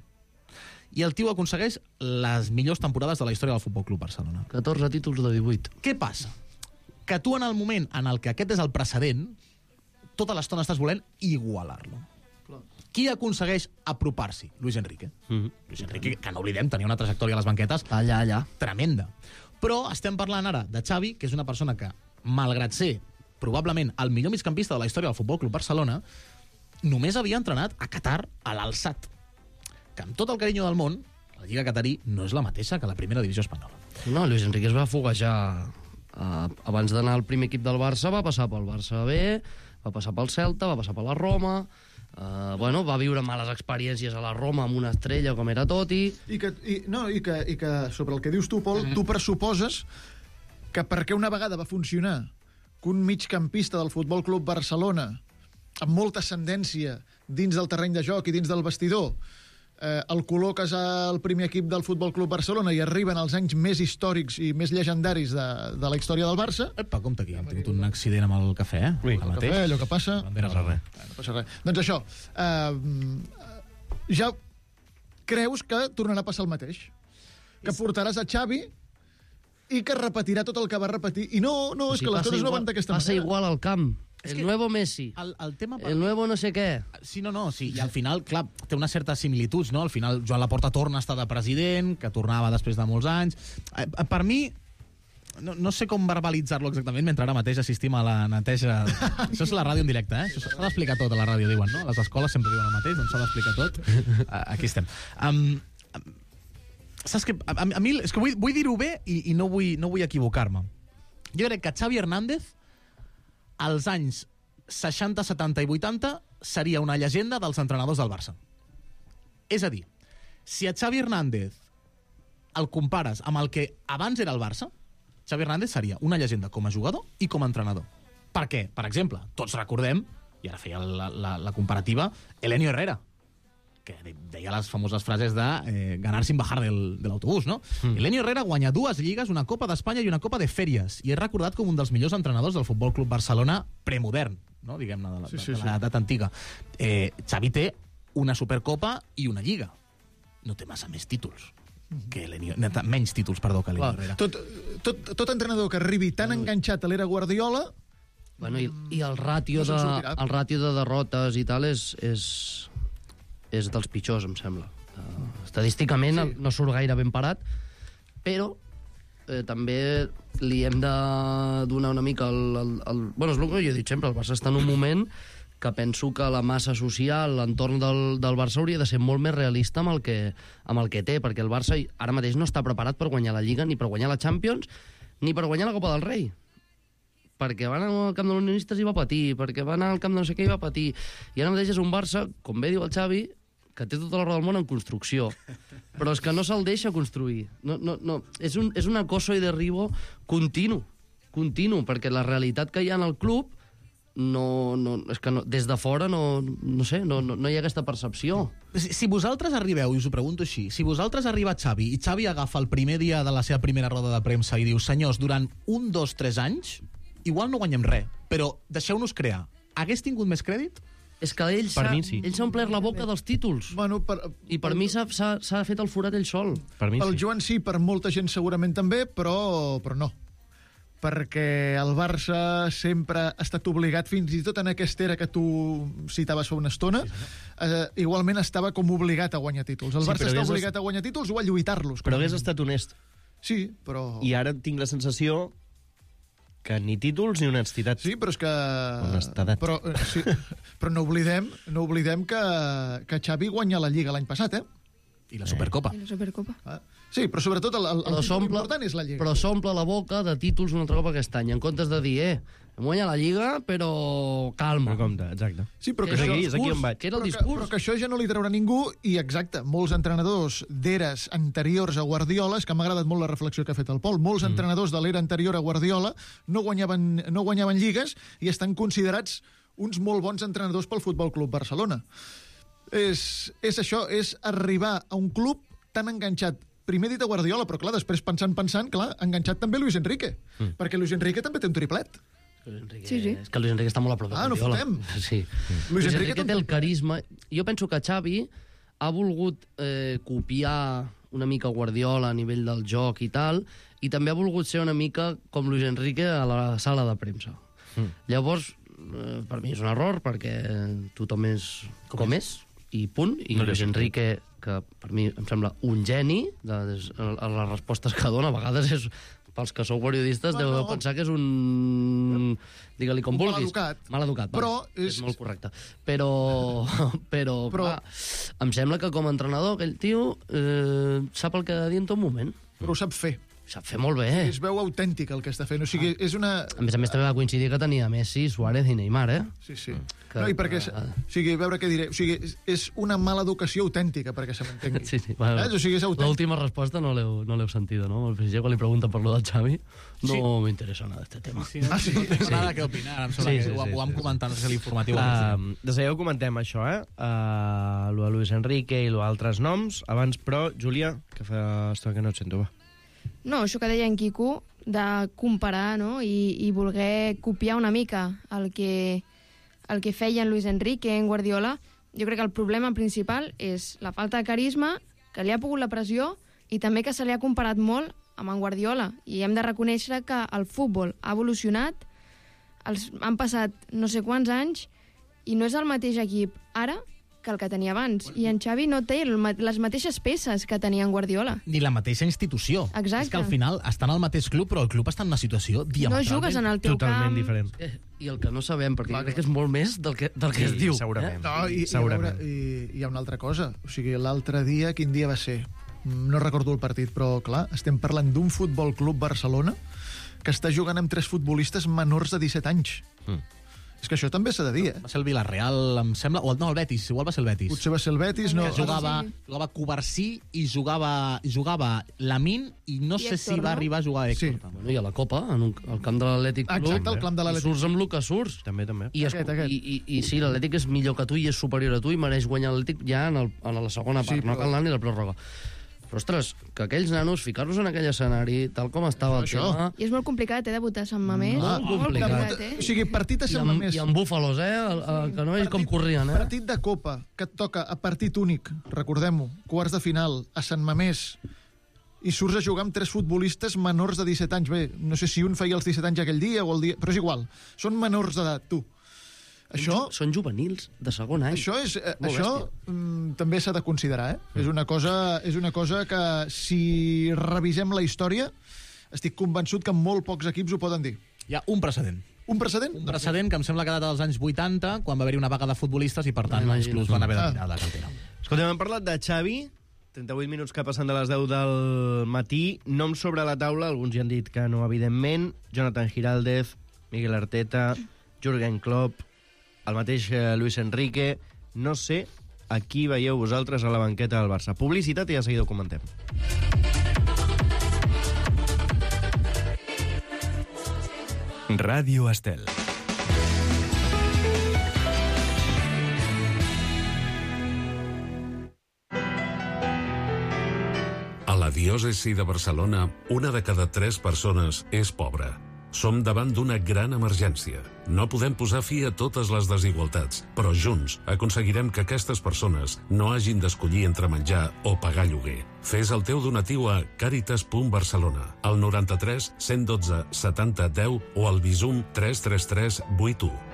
H: I el tio aconsegueix les millors temporades de la història del Futbol Club Barcelona.
C: catorze títols de divuit.
H: Què passa? Que tu en el moment en el que aquest és el precedent, tota l'estona estàs volent igualar-lo. Qui aconsegueix apropar-s'hi? Luis Enrique.
C: Mm-hmm.
H: Luis Enrique, que no oblidem, tenia una trajectòria a les banquetes
C: allà, allà.
H: tremenda. Però estem parlant ara de Xavi, que és una persona que, malgrat ser probablement el millor migcampista de la història del Futbol Club Barcelona, només havia entrenat a Qatar, a l'Alsat. Que amb tot el carinyo del món, la Lliga Qatarí no és la mateixa que la primera divisió espanyola.
C: No, Luis Enrique es va foguejar. Uh, abans d'anar al primer equip del Barça, va passar pel Barça B, va passar pel Celta, va passar per la Roma... Uh, bueno, va viure males experiències a la Roma amb una estrella com era Totti.
I: I que, i, no, i que, i que sobre el que dius tu, Pol, tu pressuposes que perquè una vegada va funcionar que un migcampista del Futbol Club Barcelona amb molta ascendència dins del terreny de joc i dins del vestidor, eh, el col·loques al primer equip del Futbol Club Barcelona i arriben els anys més històrics i més llegendaris de, de la història del Barça...
H: Epa, compte aquí, hem tingut un accident amb el cafè, eh?
I: Ui, el cafè, allò que passa...
H: No passa res.
I: No passa res. Doncs això, eh, ja creus que tornarà a passar el mateix? Que portaràs a Xavi i que repetirà tot el que va repetir. I no, no,
C: O
I: és
C: sigui,
I: que les
C: passa
I: coses no
C: igual-
I: van d'aquesta
C: passa
I: manera.
C: igual al camp.
H: És
C: El
H: que-
C: nuevo Messi.
H: El, el tema...
C: El nuevo no sé què.
H: Sí, no, no, sí, i al final, clar, té unes certes similituds, no? Al final, Joan Laporta torna a estar de president, que tornava després de molts anys. Eh, Per mi, no, no sé com verbalitzar-lo exactament, mentre ara mateix assistim a la neteja... Això és la ràdio en directe, eh? Això s'ha d'explicar tot a la ràdio, diuen, no? A les escoles sempre diuen el mateix, doncs s'ha d'explicar tot. Uh, aquí estem. Um, saps què? A, a, a mi, és que vull, vull dir-ho bé i, i no vull, no vull equivocar-me. Jo crec que Xavi Hernández, als anys seixanta, setanta i vuitanta, seria una llegenda dels entrenadors del Barça. És a dir, si a Xavi Hernández el compares amb el que abans era el Barça, Xavi Hernández seria una llegenda com a jugador i com a entrenador. Per què? Per exemple, tots recordem, i ara feia la, la, la comparativa, Elenio Herrera, que deia les famoses frases de eh, ganar sin bajar del, de l'autobús, no? Mm. Elenio Herrera guanya dues lligues, una Copa d'Espanya i una Copa de Fèries, i és recordat com un dels millors entrenadors del Futbol Club Barcelona premodern, no? Diguem-ne, de,
I: Sí,
H: de,
I: sí,
H: de
I: sí.
H: l'edat antiga. Eh, Xavi té una Supercopa i una lliga. No té massa més títols. Que Elenio, menys títols, perdó, que Elenio Herrera.
I: Tot, tot, tot entrenador que arribi tan enganxat a l'era Guardiola...
C: Bueno, i, i el ràtio,
I: No
C: de,
I: se'n sortirà.
C: el ràtio de derrotes i tal és, és, és dels pitjors, em sembla. Uh, estadísticament sí. no surt gaire ben parat, però eh, també li hem de donar una mica el, el, el... Bueno, és el que jo he dit sempre, el Barça està en un moment que penso que la massa social, l'entorn del, del Barça hauria de ser molt més realista amb el, que, amb el que té, perquè el Barça ara mateix no està preparat per guanyar la Lliga, ni per guanyar la Champions, ni per guanyar la Copa del Rei. Perquè va anar al camp de l'Unionistes i va patir, perquè va anar al camp de no sé què i va patir. I ara mateix és un Barça, com bé diu el Xavi, que té tota la raó del món en construcció. Però és que no se'l deixa construir. No, no, no. És, un, és un acoso i derribo continu. Continu, perquè la realitat que hi ha en el club no, no, és que no, des de fora no, no sé, no, no, no hi ha aquesta percepció.
H: Si, si vosaltres arribeu, i us ho pregunto així, si vosaltres arriba Xavi i Xavi agafa el primer dia de la seva primera roda de premsa i diu, senyors, durant un, dos, tres anys, igual no guanyem res, però deixeu-nos crear. Hagués tingut més crèdit?
C: És que ell
D: Per
C: s'ha
D: mi sí.
C: ell s'ha omplert la boca dels títols.
I: Bueno, per,
C: I per mi s'ha s'ha- s'ha fet el forat ell sol.
D: Per mi
I: pel
D: sí.
I: Joan sí, per molta gent segurament també, però, però no. Perquè el Barça sempre ha estat obligat, fins i tot en aquesta era que tu citaves fa una estona, eh, igualment estava com obligat a guanyar títols. El
D: Sí,
I: Barça
D: però
I: està
D: hagués
I: obligat a guanyar títols o a lluitar-los. com
D: Però
I: a
D: hagués
I: mínim.
D: estat honest.
I: Sí, però...
D: I ara tinc la sensació que ni títols ni honestitat.
I: Sí, però és que...
D: Honestedat.
I: Però, eh, sí, però no oblidem, no oblidem que, que Xavi guanya la Lliga l'any passat, eh?
H: I la Supercopa.
J: I la Supercopa.
I: Ah. Sí, però sobretot el, el, el
C: Però
I: títol
C: s'omple-
I: important és la Lliga.
C: Però s'omple la boca de títols una altra cop aquest any, en comptes de dir, eh, hem guanyat la Lliga, però calma.
D: Però compte, exacte.
I: Sí, però que
D: és
I: això,
D: aquí, és aquí on vaig.
C: Que era el
I: però, que,
C: discurs.
I: però que això ja no li traurà ningú, i exacte, molts entrenadors d'eres anteriors a Guardiola, és que m'ha agradat molt la reflexió que ha fet el Pol, molts mm. entrenadors de l'era anterior a Guardiola no guanyaven, no guanyaven lligues i estan considerats uns molt bons entrenadors pel Futbol Club Barcelona. És, és això, és arribar a un club tan enganxat, primer dit a Guardiola, però clar, després pensant, pensant, clar, enganxat també Luis Enrique, mm. perquè Luis Enrique també té un triplet.
C: Luis Enrique,
J: Sí, sí.
C: És que Luis Enrique està molt a prop de
I: Ah, no
C: Guardiola.
I: fotem.
C: Sí.
I: Luis
C: Luis
I: Enrique
C: Enrique té
I: també-
C: el carisma. Jo penso que Xavi ha volgut eh, copiar una mica Guardiola a nivell del joc i tal, i també ha volgut ser una mica com Luis Enrique a la sala de premsa. Mm. Llavors, eh, per mi és un error, perquè tothom és com, com és, i punt, i
D: No
C: Luis
D: li
C: Enrique, que per mi em sembla un geni, de, de, a les respostes que dona, a vegades és, pels que sou periodistes,
I: Bueno,
C: deu pensar que és un... Digue-li com
I: Un
C: vulguis.
I: maleducat.
C: Maleducat,
I: Però
C: vale.
I: és-
C: és molt correcte. Però, però,
I: Però-
C: clar, em sembla que com a entrenador aquell tio eh, sap el que ha de dir en tot moment.
I: Però ho sap fer.
C: Sap fer molt bé.
I: Es veu autèntic el que està fent. O sigui, és una...
C: A més a més, també va coincidir que tenia Messi, Suárez i Neymar, eh?
I: Sí, sí.
C: Que-
I: No, i perquè... és-
C: que-
I: O sigui, a veure què diré. O sigui, és- és una mala educació autèntica, perquè se m'entengui.
C: Sí, sí. Bueno,
I: Eh? O sigui, és autèntic.
C: l'última resposta no l'heu no l'heu sentida, no? El P S G, quan li pregunta per lo del Xavi, no
H: Sí.
C: me interesa nada este tema.
H: Sí, no, ah, sí? no tengo nada que opinar, em sembla
C: Sí,
H: que
C: sí,
H: ho,
C: sí,
H: ho vam
C: sí,
H: comentar, no sé si l'informatiu...
D: Uh, de seguida ho comentem, això, eh? Uh, lo de Luis Enrique i lo altres noms. Abans, però, Júlia, que fa estona que no et sento, va.
J: No, això que deia en Quico, de comparar, no?, i, i voler copiar una mica el que, el que feien Luis Enrique en Guardiola, jo crec que el problema principal és la falta de carisma, que li ha pogut la pressió, i també que se li ha comparat molt amb en Guardiola. I hem de reconèixer que el futbol ha evolucionat, els, han passat no sé quants anys, i no és el mateix equip ara que el que tenia abans. I en Xavi no té el, ma- les mateixes peces que tenia en Guardiola.
H: Ni la mateixa institució.
J: Exacte.
H: És que al final estan al mateix club, però el club està en una situació diametralment...
J: No jugues en el teu
D: Totalment
J: camp.
D: diferent.
C: Eh, I el que no sabem, perquè jo crec que és molt més del que, del que es diu.
D: segurament.
C: Eh?
I: No, i, i, a
D: Segurament.
I: veure, i hi ha una altra cosa. O sigui, l'altre dia, quin dia va ser? Mm, No recordo el partit, però, clar, estem parlant d'un Futbol Club Barcelona que està jugant amb tres futbolistes menors de disset anys.
D: Mm.
I: És que això també s'ha de dir, eh?
H: Va ser el Villarreal, em sembla... O, no, el Betis, igual va ser el Betis.
I: Potser va ser el Betis, no...
H: Que jugava,
J: Sí.
H: jugava Covarsí i jugava, jugava Lamin i no
J: I
H: sé si
J: Héctor,
H: va
J: no?
H: arribar a jugar Héctor.
I: Sí.
H: també.
C: Bueno, I a la Copa, en un, al camp de l'Atlètic Club.
I: Exacte, al camp de
C: I
I: l'Atlètic.
C: surts amb el que surts.
D: També, també.
C: I, es,
I: Aquest, aquest.
C: i, i, i sí, l'Atlètic és millor que tu i és superior a tu i mereix guanyar l'Atlètic ja en, el, en la segona part,
I: Sí,
C: no
I: però-
C: cal anar ni la pròrroga. Però, ostres, que aquells nanos, ficar-los en aquell escenari, tal com estava el
I: Això.
C: tema...
J: I és molt complicat, eh, debutar a Sant Mamés.
C: Molt
J: molt
C: complicat.
J: complicat, eh?
I: O sigui, partit a
C: I
I: Sant
C: amb,
I: Mamés.
C: I amb búfalos, eh? El, el, que no veig com corrien, eh?
I: Partit de Copa, que et toca a partit únic, recordem-ho, quarts de final, a Sant Mamés, i surts a jugar amb tres futbolistes menors de disset anys. Bé, no sé si un feia els disset anys aquell dia o el dia... Però és igual, són menors d'edat, tu. Això,
C: Són juvenils de segon any.
I: això, és, eh,
C: Molt
I: això mm, també s'ha de considerar, eh? És una cosa, és una cosa que, si revisem la història, estic convençut que molt pocs equips ho poden dir.
H: Hi ha un precedent.
I: Un precedent?
H: Un precedent que em sembla que ha datat als anys vuitanta, quan va haver-hi una vaga de futbolistes i, per tant,
C: No,
H: els clubs van haver de
I: Ah.
H: tirar de cantera.
D: Escolta, hem parlat de Xavi, trenta-vuit minuts que passen de les deu del matí, noms sobre la taula, alguns ja han dit que no, evidentment, Jonathan Giraldez, Miguel Arteta, Jürgen Klopp, el mateix eh, Luis Enrique. No sé a qui veieu vosaltres a la banqueta del Barça. Publicitat i de seguida ho comentem.
E: Ràdio Estel.
L: A la diòcesi de Barcelona, una de cada tres persones és pobra. Som davant d'una gran emergència. No podem posar fi a totes les desigualtats, però junts aconseguirem que aquestes persones no hagin d'escollir entre menjar o pagar lloguer. Fes el teu donatiu a caritas punt barcelona, al noranta-tres cent dotze setanta deu o al Bizum tres tres tres vuit u.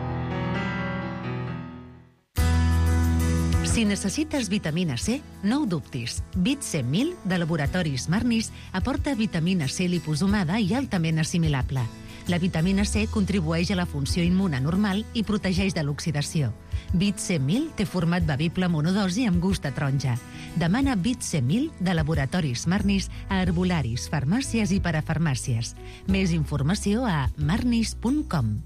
F: Si necessites vitamina C, no ho dubtis. Vit cent mil de Laboratoris Marnis aporta vitamina C liposomada i altament assimilable. La vitamina C contribueix a la funció immune normal i protegeix de l'oxidació. Bit C mil té format bevible monodosi amb gust de taronja. Demana Bit C mil de Laboratoris Marnis a herbolaris, farmàcies i parafarmàcies. Més informació a marnis punt com.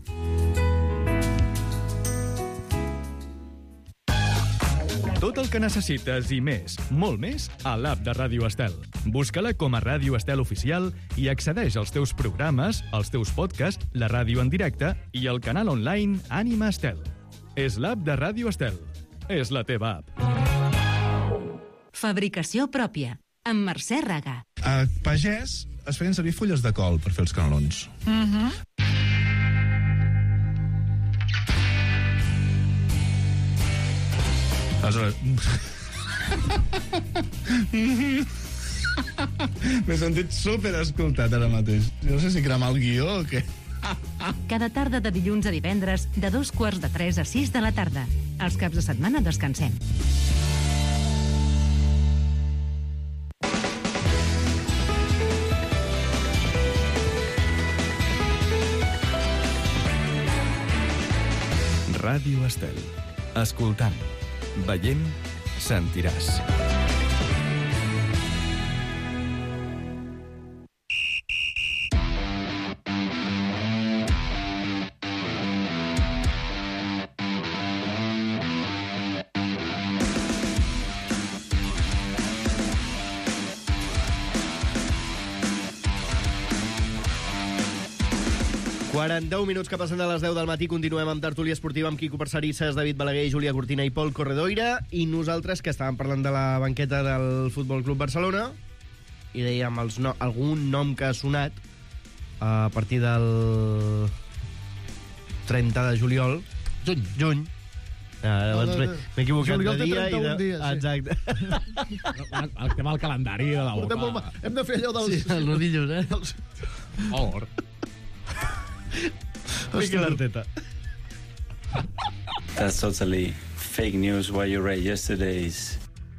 E: Tot el que necessites i més, molt més, a l'app de Ràdio Estel. Busca-la com a Ràdio Estel Oficial i accedeix als teus programes, als teus podcasts, la ràdio en directe i el canal online Ànima Estel. És l'app de Ràdio Estel. És la teva app.
F: Fabricació pròpia, amb Mercè Raga.
M: A Pagès es feien servir fulles de col per fer els canelons.
F: Mhm.
M: Aleshores... M'he sentit super escoltat ara mateix. No sé si cremar el guió o què.
F: Cada tarda de dilluns a divendres, de dos quarts de tres a sis de la tarda. Els caps de setmana descansem.
E: Ràdio Estel. Escoltant. Veient, sentiràs.
D: quaranta-un minuts que passen de les deu del matí. Continuem amb tertúlia esportiva amb Quico Parcerisses, David Balaguer, Júlia Cortina i Pol Corredoira. I nosaltres, que estàvem parlant de la banqueta del Futbol Club Barcelona, i dèiem els no, algun nom que ha sonat a partir del trenta de juliol.
H: Juny.
D: Juny. Ah, doncs m'he m'he equivocat de dia i de...
I: Dies, sí.
D: Exacte.
H: El tema del calendari de la
I: Portem
H: boca.
I: molt mal. Hem de fer allò dels...
C: Sí, el nodillos, eh?
I: dels...
H: Or.
D: Miquel
I: Hòstia.
D: Arteta.
N: That's totally fake news what you read yesterday's.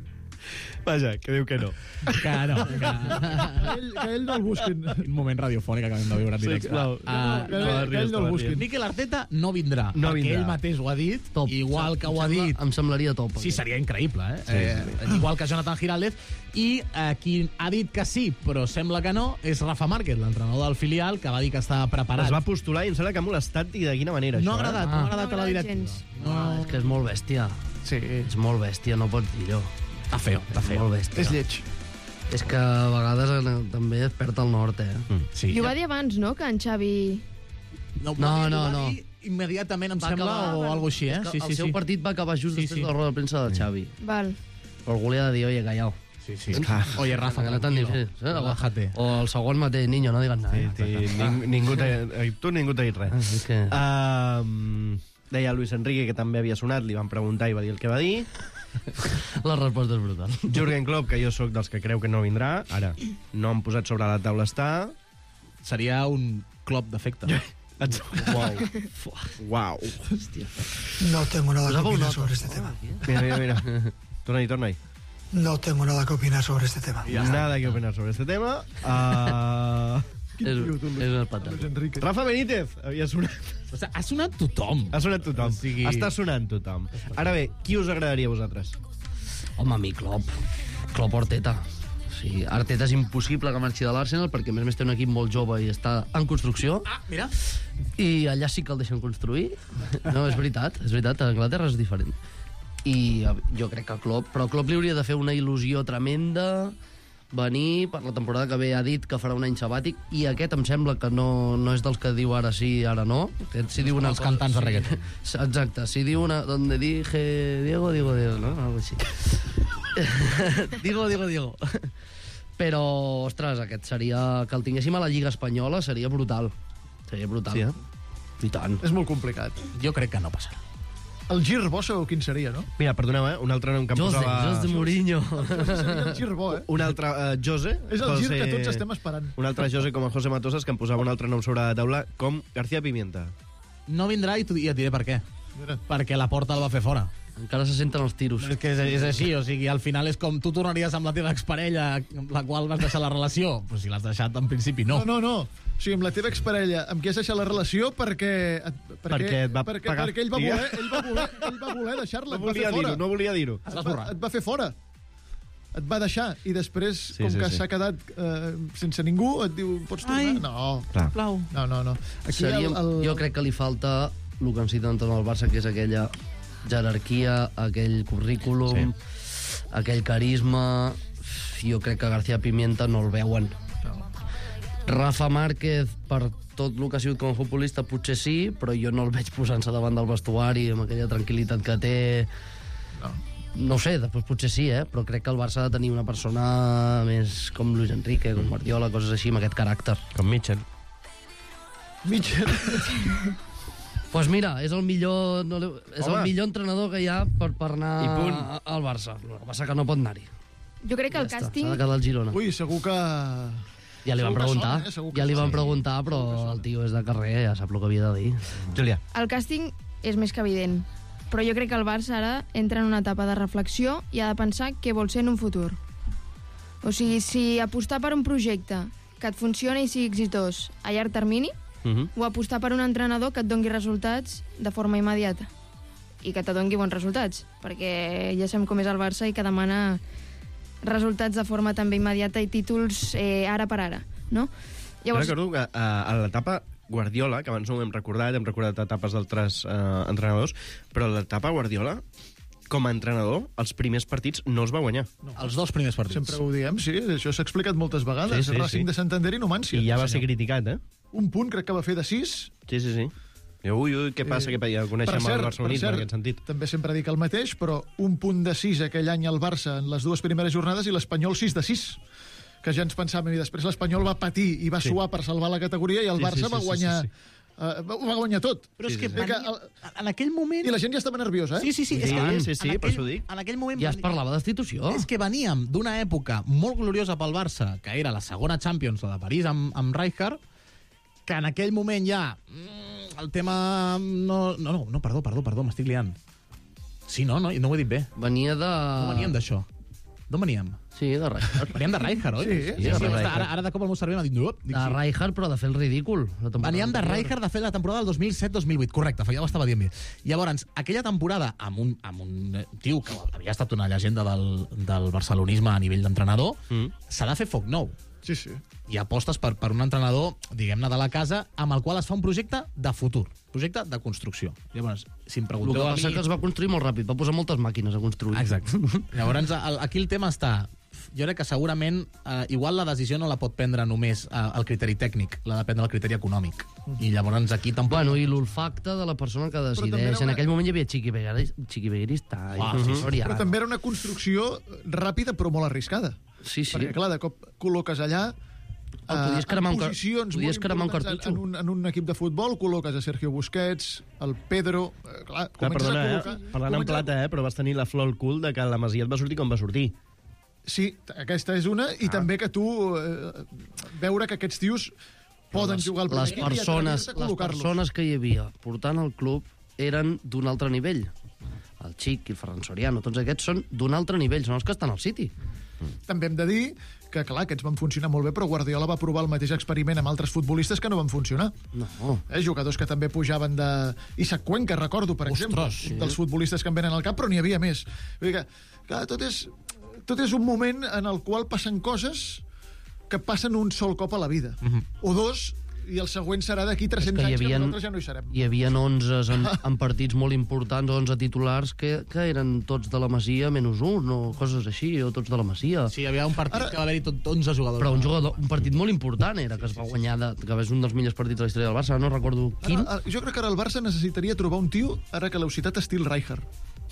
D: Vaja, que diu que no.
H: Que no. Que,
I: Que ell, que ell no el busquin.
H: un moment radiofònic que acabem de viure en
D: Sí,
H: directe.
D: sisplau.
H: Ah,
I: Que, ell- que ell no el busquin.
H: Miquel Arteta no vindrà,
D: No
H: perquè
D: vindrà.
H: ell mateix ho ha dit,
C: Top.
H: igual que ho ha
C: Em sembla-
H: dit...
C: Em semblaria top.
H: Sí, seria increïble, eh?
D: Sí, sí,
H: eh igual que Jonathan Giraldez. I eh, qui ha dit que sí, però sembla que no, és Rafa Márquez, l'entrenador del filial, que va dir que estava preparat.
D: Es va postular i em sembla que ha molestat i de quina manera,
H: No ha
D: això,
H: agradat,
D: eh?
H: no ha
C: Ah.
H: agradat a la
J: No ha agradat
H: directiva.
J: gens.
H: No,
C: Ah, és que és molt bèstia.
I: Sí,
C: És molt bèstia, no pots dir allò.
H: està feo, està
C: És
H: feo.
C: molt bèstia.
I: és lleig.
C: És que a vegades eh, també es perd el nord, eh?
D: Mm.
H: Sí.
J: I ho va dir abans, no?, que en Xavi...
H: No,
C: No,
H: ho
C: no,
H: va
C: no.
H: dir Immediatament, em
C: Va
H: sembla,
C: acabar-
H: o alguna així, eh?
C: És que
H: Sí,
C: el
H: sí,
C: seu
H: sí.
C: partit va acabar just
H: Sí,
C: després
H: sí.
C: de la roda de premsa del Xavi.
J: Val.
C: Però algú li ha de dir, oye, callao.
H: Sí, sí.
C: Oye, Rafa, que no tan
H: tranquilo,
C: difícil. ¿eh?
H: relájate.
C: O el segon mateix, niño, no digues nada.
D: Sí, sí, ning, ningú t'ha... eh, Tu ningú t'ha dit res.
C: Ah, és que...
D: Um, deia Luis Enrique, que també havia sonat, li van preguntar i va dir el que va dir.
C: La resposta és brutal.
D: Jürgen Klopp, que jo sóc dels que creu que no vindrà. Ara, no han posat sobre la taula està.
H: Seria un clop d'efecte.
D: Uau. Uau.
C: Hòstia.
O: No tengo nada que
C: Posava un
O: opinar
C: nota.
O: sobre este tema.
D: Mira, mira, mira. Torna-hi, torna-hi.
O: No tengo nada que opinar sobre este tema.
D: Nada que opinar sobre este tema. Uh...
C: És, és una patata.
I: Enrique.
D: Rafa Benítez havia sonat.
H: O sigui, ha sonat tothom.
D: Ha sonat tothom.
H: O sigui-
D: Està sonant tothom. Ara bé, qui us agradaria a vosaltres?
C: Home, a mi, Klopp. Klopp o Arteta. O sigui, Arteta és impossible que marxi de l'Arsenal perquè, a més a més, té un equip molt jove i està en construcció.
H: Ah, mira.
C: I allà sí que el deixen construir. No, és veritat, és veritat. A Anglaterra és diferent. I eh, jo crec que Klopp... Però Klopp li hauria de fer una il·lusió tremenda, venir per la temporada que ve, ha dit que farà un any sabàtic, i aquest em sembla que no, no és dels que diu ara sí, ara no. Aquest, si diu una
H: Els
C: cosa-
H: cantants de reggaeton.
C: Exacte, si diu una... Donde dije Diego, digo Diego, no? Algo així. digo, digo, digo. Però, ostres, aquest seria... Que el tinguéssim a la Lliga Espanyola seria brutal. Seria brutal.
D: Sí, eh?
C: I tant.
I: És molt complicat.
H: Jo crec que no passarà.
I: El gir bo sabeu quin seria, no?
D: Mira, perdoneu, eh? Un altre nom que em
C: José,
D: posava...
C: José Mourinho.
I: Seria el gir bo, eh?
D: Un altre, uh, José.
I: És el gir
D: José-
I: que tots estem esperant.
D: Un altre José com a José Matosas, que em posava un altre nom sobre la taula, com García Pimienta.
H: No vindrà i, tu, i et diré per què.
I: Mira.
H: Perquè la porta el va fer fora.
C: Encara se senten els tiros.
H: És que és, és així, o sigui, al final és com tu tornaries amb la teva exparella amb la qual vas deixar la relació. Però si l'has deixat, en principi no.
I: No, no, no. O sigui, amb la teva exparella, amb qui has deixat la relació perquè... Perquè,
D: Perquè et va
I: perquè,
D: pagar.
I: perquè ell va voler, ell va voler, ell va voler deixar-la,
D: No
I: et va
D: volia
I: fer fora.
D: dir-ho, no volia dir-ho.
I: Et va, et va fer fora. Et va deixar, i després,
D: Sí,
I: com
D: sí,
I: que
D: sí.
I: s'ha quedat eh, sense ningú, et diu, pots tornar?
H: Ai.
I: No.
D: Clar.
H: Plau.
I: No, no, no. Aquí
C: Seria,
I: el, el...
C: Jo crec que li falta el que necessita entrar al Barça, que és aquella jerarquia, aquell currículum, sí. aquell carisma. Jo crec que García Pimienta no el veuen. No. Rafa Márquez, per tot el que ha sigut com a futbolista, potser sí, però jo no el veig posant-se davant del vestuari amb aquella tranquil·litat que té.
I: No.
C: No ho sé, després potser sí, eh? Però crec que el Barça ha de tenir una persona més com Luis Enrique, com Guardiola, coses així, amb aquest caràcter.
D: Com Mitchell.
I: Mitchell.
C: Pues mira, és el millor, no, li- és
D: Home.
C: el millor entrenador que hi ha per, per anar
D: I punt.
C: a- al Barça. El que passa que no pot anar-hi.
J: Jo crec que el
C: Ja està,
J: càsting...
C: s'ha de quedar al Girona.
I: Ui, segur que...
C: Ja li van
I: segur que
C: preguntar,
I: sona, eh? Segur que
C: ja li van
I: sona.
C: preguntar, però el tio és de carrer, ja sap el que havia de dir.
D: Julià.
J: El càsting és més que evident, però jo crec que el Barça ara entra en una etapa de reflexió i ha de pensar què vol ser en un futur. O sigui, si apostar per un projecte que et funcioni i sigui exitós a llarg termini,
D: Uh -huh.
J: o apostar per un entrenador que et dongui resultats de forma immediata i que te dongui bons resultats, perquè ja sabem com és el Barça i que demana resultats de forma també immediata i títols eh, ara per ara, no?
D: Llavors... Jo recordo que uh, a l'etapa Guardiola, que abans no ho hem recordat, hem recordat etapes d'altres uh, entrenadors, però a l'etapa Guardiola, com a entrenador, els primers partits no els va guanyar.
H: No. Els dos primers partits.
I: Sempre ho diem, sí, això s'ha explicat moltes vegades.
D: Sí, sí,
I: Racing
D: sí.
I: de Santander i Numància.
D: I ja va
I: Sí,
D: ser
I: senyor.
D: criticat, eh?
I: Un punt crec que va fer de sis.
D: Sí, sí, sí. I, ui, ui, què passa? Eh, que ja coneixem
I: Per cert,
D: el barcelonisme
I: per
D: en aquest sentit.
I: També sempre dic el mateix, però un punt de sis aquell any al Barça en les dues primeres jornades i l'Espanyol sis de sis, que ja ens pensàvem, i després l'Espanyol va patir i va
D: Sí.
I: suar per salvar la categoria i el
D: Sí,
I: Barça
D: sí, sí,
I: va
D: sí,
I: guanyar...
D: sí, sí.
I: Uh, va, va guanyar tot.
H: Però és
D: Sí,
H: que,
D: sí,
I: sí.
H: venia, en aquell moment...
I: I la gent ja estava nerviosa, eh?
H: Sí, sí, sí. És
D: Sí,
H: que,
D: sí, sí,
H: en
D: per això ho dic.
H: En aquell moment...
C: Ja es
H: venia-
C: parlava destitució.
H: És que veníem d'una època molt gloriosa pel Barça, que era la segona Champions, la de París, amb, amb Rijkaard, que en aquell moment ja... mm, el tema... No, no, no, no perdó, perdó, perdó, m'estic liant. Sí, no, no, no ho he dit bé.
C: Venia de...
H: No veníem d'això. D'on veníem?
C: Sí, de Rijkaard.
H: Veníem de Rijkaard, oi?
I: Sí,
H: sí,
C: sí,
H: sí,
C: de
H: sí,
C: Rijkaard.
H: ara, ara de cop el meu cervell m'ha dit... No, dic,
C: De
H: sí.
C: Rijkaard, però de fer el ridícul. La temporada
H: Veníem de
C: anterior.
H: Rijkaard de fer la temporada del dos mil set dos mil vuit, correcte, ja ho estava dient bé. Llavors, aquella temporada, amb un, amb un tio que havia estat una llegenda del, del barcelonisme a nivell d'entrenador,
D: Mm.
H: s'ha de fer foc nou.
I: Sí, sí.
H: I apostes per, per un entrenador, diguem-ne, de la casa, amb el qual es fa un projecte de futur, projecte de construcció. Llavors, si em
C: El que
H: pregunteu a
C: passa
H: mi...
C: que es va construir molt ràpid, va posar moltes màquines a construir.
H: Exacte. Llavors, el, aquí el tema està... Jo crec que segurament, eh, igual la decisió no la pot prendre només eh, el criteri tècnic, l'ha de prendre el criteri econòmic. I llavors aquí tampoc...
C: Bueno, i l'olfacte de la persona que
I: també
C: decideix.
I: era una-
C: En aquell moment hi havia Chiqui Begueris- Chiqui Beguirista i
H: Ah,
C: tot
H: sí,
C: això,
H: sí.
C: i ara-
I: Però també era una construcció ràpida però molt arriscada.
C: Sí, sí.
I: Perquè, clar, de cop col·loques allà
C: El podies cremar
I: en
C: un car-
I: posicions
C: podies
I: molt
C: cremar un
I: importants
C: cartutxo.
I: en, un, en un equip de futbol, col·loques a Sergio Busquets, el Pedro... Eh, clar,
D: Clar,
I: comences
D: perdona,
I: a
D: eh?
I: col·locar...
D: Parlant en
I: comences a-
D: plata, eh? Però vas tenir la flor al cul de que la Masia et va sortir com va sortir.
I: Sí, aquesta és una, i també que tu... Eh, veure que aquests tios poden
C: les,
I: jugar al
C: les
I: primer equip i
C: persones,
I: atrevir-te a
C: les
I: col·locar-los.
C: persones que hi havia portant el club eren d'un altre nivell. El Xic i el Ferran Soriano, tots aquests són d'un altre nivell, són els que estan al City.
I: També hem de dir que, clar, aquests van funcionar molt bé, però Guardiola va provar el mateix experiment amb altres futbolistes que no van funcionar.
C: No.
I: Eh, jugadors que també pujaven de... Isaac Cuenca, recordo, per
H: Ostres,
I: exemple,
H: sí.
I: un dels futbolistes que em venen al cap, però n'hi havia més. Vull dir que, clar, tot és, tot és un moment en el qual passen coses que passen un sol cop a la vida.
H: Mhm.
I: O dos, i el següent serà d'aquí tres-cents
C: que hi
I: anys, que
C: havien-
I: nosaltres ja no hi serem.
C: Hi havia onze en, en partits molt importants, onze titulars, que, que eren tots de la Masia menys un, o coses així, o tots de la Masia.
H: Sí, hi havia un partit
I: Ara-
H: que va haver-hi tot onze jugadors.
C: Però un, jugador, un partit molt important era, que es va guanyar, de, que és un dels millors partits de la història del Barça, no recordo quin.
I: Ara, ara, jo crec que ara el Barça necessitaria trobar un tio, ara que l'heu citat, estil Rijkaard.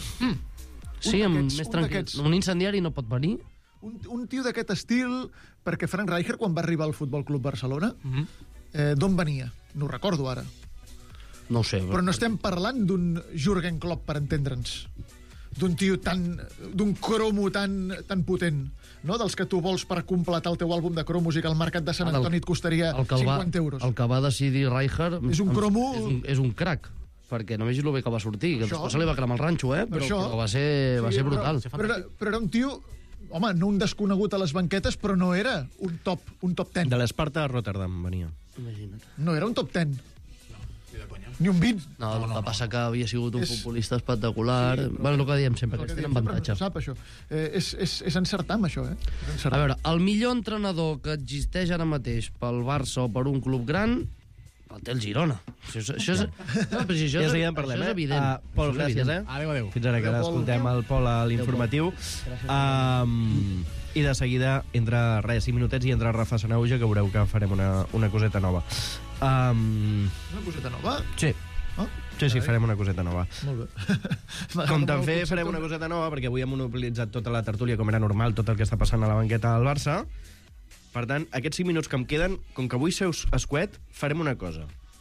C: Sí,
I: un
C: amb
I: d'aquests,
C: més
I: un
C: tranquil.
I: d'aquests.
C: Un incendiari no pot venir.
I: Un, un tio d'aquest estil, perquè Frank Rijkaard, quan va arribar al Futbol Club Barcelona,
H: Mhm.
I: eh, d'on venia? No ho recordo ara.
C: No ho sé.
I: Però no estem parlant d'un Jürgen Klopp, per entendre'ns. D'un tio tan... d'un cromo tan, tan potent, no? Dels que tu vols per completar el teu àlbum de cromos i que al mercat de Sant
C: Ah, del-
I: Antoni et costaria
C: el que el va,
I: cinquanta euros.
C: El que va decidir Rijkaard...
I: És un
C: em-
I: cromo-
C: És un, és un crac. perquè no vegis el bé que va sortir, que
I: Això.
C: després se li va cremar el ranxo, eh? Però,
I: Això.
C: però va ser, va
I: Sí,
C: ser brutal.
I: Però, però, era, però era un tio... Home, no un desconegut a les banquetes, però no era un top, un top ten.
D: De l'Esparta a Rotterdam venia.
C: Imagina't.
I: No era un top ten. Ni un vint.
C: No, el que passa que havia sigut un futbolista espectacular. Sí, bueno, el que diem sempre, que tenen avantatge.
I: Sap, això. Eh, és, és, és encertar amb això, eh? És encertar.
C: A veure, el millor entrenador que existeix ara mateix pel Barça o per un club gran el té el Girona. Això és, això és, no, però si això
D: Ja
C: és,
D: seguida en parlem,
C: això és
D: eh?
C: evident.
D: Uh, Pol,
C: Això és
D: gràcies,
C: evident.
D: eh?
H: Adéu, adéu.
D: Fins ara que ara escoltem el Pol a l'informatiu. Um, I de seguida entra res, cinc minutets i entra Rafa Sanauja, que veureu que farem una, una coseta nova. Um,
I: Una coseta nova?
D: sí.
I: Oh,
D: Sí, sí, farem una coseta nova.
I: molt bé.
D: Com també farem una coseta nova, perquè avui hem monopolitzat tota la tertúlia, com era normal, tot el que està passant a la banqueta del Barça. Per tant, aquests cinc minuts que em queden, com que avui seus escuet, farem una cosa.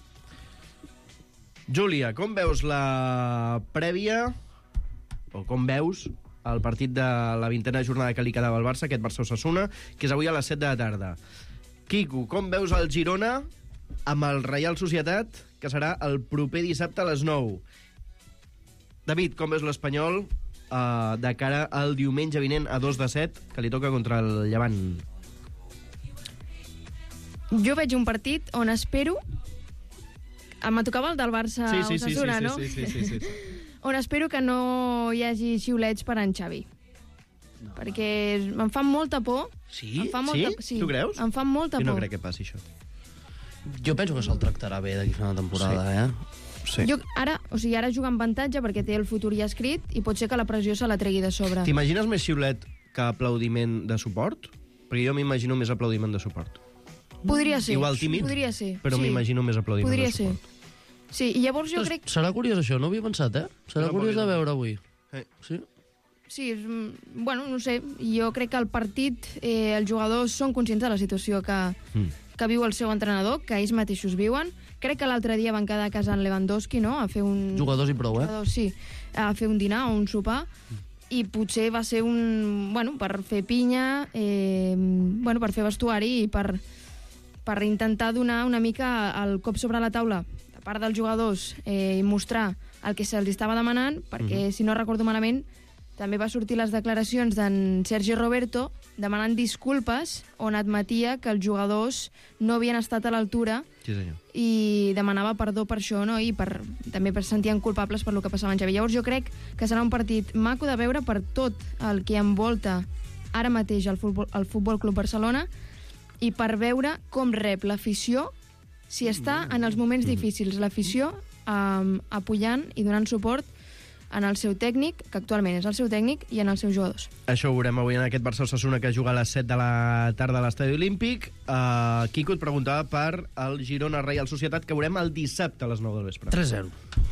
D: Júlia, com veus la prèvia, o com veus el partit de la vintena jornada que li quedava al Barça, aquest Barça-Osasuna, que és avui a les set de la tarda. Quico, com veus el Girona amb el Reial Societat, que serà el proper dissabte a les nou? David, com veus l'Espanyol uh, de cara al diumenge vinent a dos de set, que li toca contra el Llevant?
J: Jo veig un partit on espero... Me tocava el del Barça
D: Sí, sí, sí,
J: Osasuna,
D: sí,
J: no?
D: sí, sí, sí, sí, sí.
J: On espero que no hi hagi xiulets per en Xavi. No. Perquè em fan molta por.
C: Sí?
J: Em fa molta,
D: Sí? Tu creus?
J: Em fan molta
D: Jo no
J: por.
D: crec que passi això.
C: Jo penso que se'l tractarà bé d'aquí a una temporada, sí. eh?
D: Sí.
J: Jo ara, o sigui, ara juga en avantatge perquè té el futur ja escrit i pot ser que la pressió se la tregui de sobre.
D: T'imagines més xiulet que aplaudiment de suport? Perquè jo m'imagino més aplaudiment de suport.
J: Podria ser.
D: Igual tímid,
J: Podria ser.
D: però
J: sí.
D: m'imagino més aplaudiment
J: Podria
D: de
J: ser.
D: suport.
J: Sí, i llavors jo
C: Ostres,
J: crec...
C: serà curiós això, no ho havia pensat, eh? Serà
D: No,
C: curiós de
D: no.
C: veure avui.
D: Eh.
C: Sí?
J: Sí, és, mm, bueno, no sé, jo crec que el partit, eh, els jugadors són conscients de la situació que,
D: Mm.
J: que viu el seu entrenador, que ells mateixos viuen. Crec que l'altre dia van quedar a casa en Lewandowski, no?, a fer un...
C: Jugadors i prou, eh?
J: Jugadors, sí, a fer un dinar o un sopar, i potser va ser un... Bueno, per fer pinya, eh, bueno, per fer vestuari i per, per intentar donar una mica el cop sobre la taula de part dels jugadors eh, i mostrar el que se'ls estava demanant, perquè,
D: Mhm.
J: si no recordo malament, també va sortir les declaracions d'en Sergi Roberto demanant disculpes on admetia que els jugadors no havien estat a l'altura
D: Sí, senyor.
J: i demanava perdó per això, no? I per, també per sentien culpables per lo que passava en Xavi. Llavors jo crec que serà un partit maco de veure per tot el que envolta ara mateix el Futbol, el Futbol Club Barcelona i per veure com rep l'afició si està en els moments difícils. L'afició um, apoyant i donant suport en el seu tècnic, que actualment és el seu tècnic, i en els seus jugadors.
D: Això ho veurem avui en aquest Barça-Osasuna que juga a les set de la tarda a l'Estadi Olímpic. Uh, Quico et preguntava per el Girona Reial Societat, que veurem el dissabte a les nou del vespre.
C: tres zero.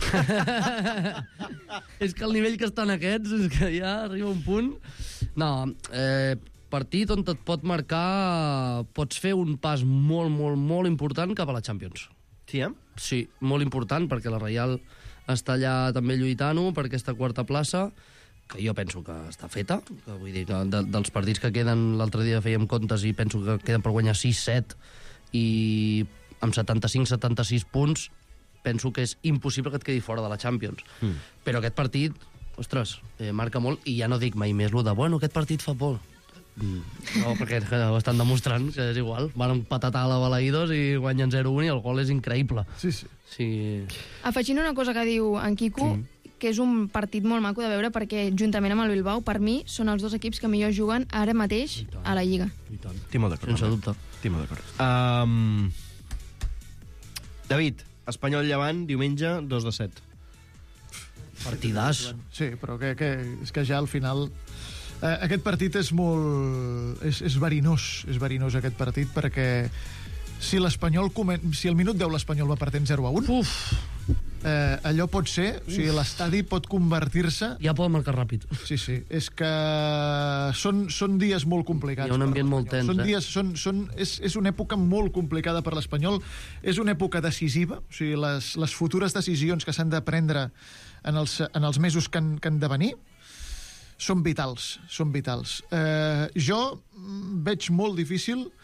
C: És que el nivell que estan aquests és que ja arriba un punt... No, eh, partit on et pot marcar... Pots fer un pas molt, molt, molt important cap a la Champions.
D: Sí, eh?
C: Sí, molt important, perquè la Reial està allà també lluitant-ho per aquesta quarta plaça, que jo penso que està feta, que vull dir que de, dels partits que queden, l'altre dia fèiem comptes i penso que queden per guanyar sis set, i amb setanta-cinc setanta-sis punts penso que és impossible que et quedi fora de la Champions.
D: Mm.
C: Però aquest partit, ostres, eh, marca molt, i ja no dic mai més lo de, bueno, aquest partit fa por. Mm. No, perquè ho estan demostrant que és igual. Van patatar la Balaïdos i guanyen zero un i el gol és increïble.
I: Sí, sí.
C: Sí.
J: Afegint una cosa que diu en Quico, sí, que és un partit molt maco de veure perquè, juntament amb el Bilbao, per mi són els dos equips que millor juguen ara mateix a la Lliga.
C: I tant.
D: Estic molt d'acord.
C: Sense dubte.
D: Estic molt d'acord. Um, David, Espanyol-Llevant, diumenge, dos de set.
C: Partidàs.
I: Sí, però que, que, és que ja al final... Eh, aquest partit és molt... És, és verinós, és verinós aquest partit, perquè si l'Espanyol... Comen... Si al minut deu l'Espanyol va perdent zero a un,
C: Uf.
I: Eh, allò pot ser... O sigui, l'estadi pot convertir-se...
C: Ja poden marcar ràpid.
I: Sí, sí. És que són, són dies molt complicats.
C: Hi ha un
I: per
C: ambient molt
I: l'Espanyol.
C: tens,
I: són
C: eh?
I: dies, són, són, és, és una època molt complicada per l'Espanyol. És una època decisiva. O sigui, les, les futures decisions que s'han de prendre en els, en els mesos que han, que han de venir són vitals, són vitals. Eh, jo veig molt difícil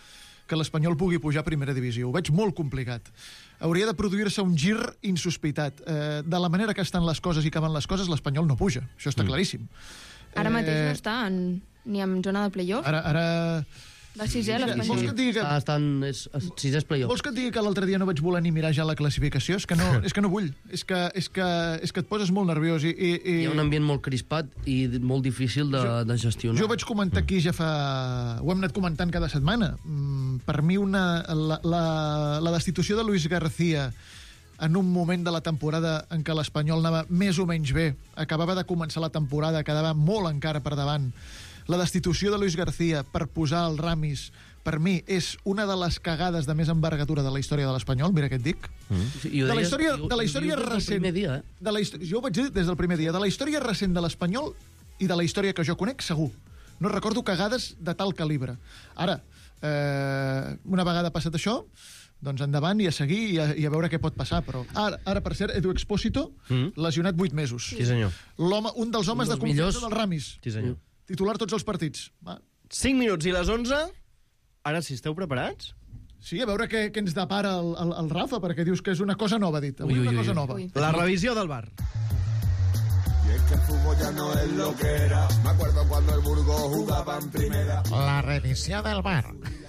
I: que l'Espanyol pugui pujar a primera divisió. Ho veig molt complicat. Hauria de produir-se un gir insospitat. Eh, de la manera que estan les coses i que van les coses, l'Espanyol no puja. Això està claríssim.
J: Ara mateix
I: Eh,
J: no està en, ni en zona de playoff.
I: Ara... ara...
J: Va sisè, l'Espanyol.
I: Vols que et digui que...
C: Ah, estan... És, sisè és playoff.
I: Vols que et digui que l'altre dia no vaig voler ni mirar ja la classificació? És que no, és que no vull. És que, és, que, és que et poses molt nerviós. I, i, i...
C: Hi ha un ambient molt crispat i molt difícil de,
I: Jo-
C: de gestionar.
I: Jo ho vaig comentar aquí ja fa... Ho hem anat comentant cada setmana. Mm, per mi una, la, la, la destitució de Luis García en un moment de la temporada en què l'Espanyol anava més o menys bé, acabava de començar la temporada, quedava molt encara per davant. La destitució de Luis García per posar el Ramis, per mi, és una de les cagades de més envergadura de la història de l'Espanyol, mira què et dic.
C: Sí, i ho
I: De la
C: deies-
I: història,
C: i ho-
I: de la
C: i ho
I: història
C: dius des del
I: recent...
C: primer dia, eh?
I: de la història, jo ho vaig dir des del primer dia. De la història recent de l'Espanyol i de la història que jo conec, segur. No recordo cagades de tal calibre. Ara, eh, una vegada passat això, doncs endavant i a seguir i a, i a veure què pot passar. Però ara, ara per cert, Edu Expósito,
D: Mm.
I: lesionat vuit mesos.
D: Sí, senyor.
I: L'home, un dels homes
D: Un
I: de
D: dels
I: confiança
D: millors.
I: del Ramis.
D: Sí, senyor.
I: Titular tots els partits. Va.
D: cinc minuts i les onze. Ara, si esteu preparats?
I: Sí, a veure què, què ens depara el, el, el Rafa, perquè dius que és una cosa nova, ha dit. Avui
D: Ui, ui,
I: una
D: ui,
I: cosa
D: ui.
I: nova.
D: La revisió del bar.
P: Y es que el fútbol ya no es lo que era. Me acuerdo cuando el Burgos jugaba en primera.
A: La revisió del bar.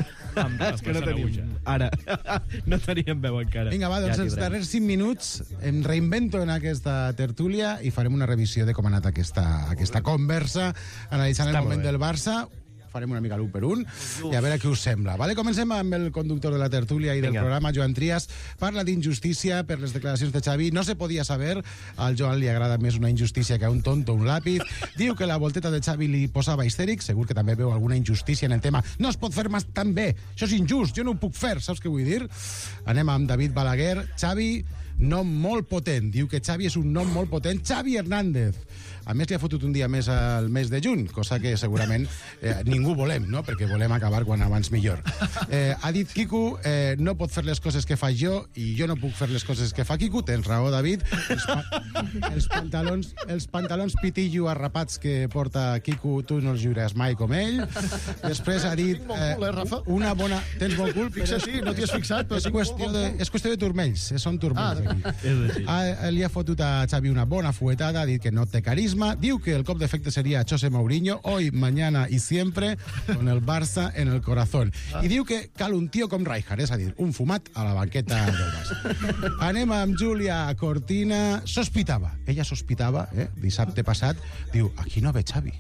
D: És que no tenim... Ara, no teníem veu encara.
A: Vinga, va, doncs
D: Ja
A: els
D: tindrem.
A: darrers cinc minuts em reinvento en aquesta tertúlia i farem una revisió de com ha anat aquesta, aquesta conversa, analitzant
D: Està
A: el
D: molt
A: moment
D: bé.
A: del Barça. Farem una mica l'un per un i a veure què us sembla. Vale, comencem amb el conductor de la tertúlia i del
D: Vinga.
A: programa, Joan Trias. Parla d'injustícia per les declaracions de Xavi. No se podia saber. Al Joan li agrada més una injustícia que a un tonto un lápiz. Diu que la volteta de Xavi li posava histèric. Segur que també veu alguna injustícia en el tema. No es pot fer més tan bé. Això és injust. Jo no ho puc fer. Saps què vull dir? Anem amb David Balaguer. Xavi, nom molt potent. Diu que Xavi és un nom molt potent. Xavi Hernández. A més, li ha fotut un dia més al mes de juny, cosa que segurament eh, ningú volem, no? Perquè volem acabar quan abans millor. Eh, ha dit Quico, eh, no pot fer les coses que faig jo i jo no puc fer les coses que fa Quico. Tens raó, David. Els, pa els, pantalons, els pantalons pitillo arrapats que porta Quico, tu no els lliuràs mai com ell. Després ha dit...
I: Tinc bon cul, eh, Rafa?
A: Una bona... Tens bon cul?
I: Fixa, sí, no t'hi has fixat, però
A: és
I: tinc
A: qüestió,
I: bon
A: de,
I: cul.
A: és qüestió de turmells, eh, són turmells
I: Ah,
A: aquí. Ah, li ha fotut a Xavi una bona fuetada, ha dit que no té carisma, diu que el cop d'efecte seria José Mourinho, hoy, mañana y siempre, con el Barça en el corazón. I diu que cal un tio com Rijkaard, és a dir, un fumat a la banqueta del Barça. Anem amb Júlia Cortina. Sospitava, ella sospitava, eh, dissabte passat, diu, aquí no ve Xavi.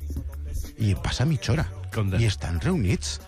A: I passa mitja hora. I estan reunits.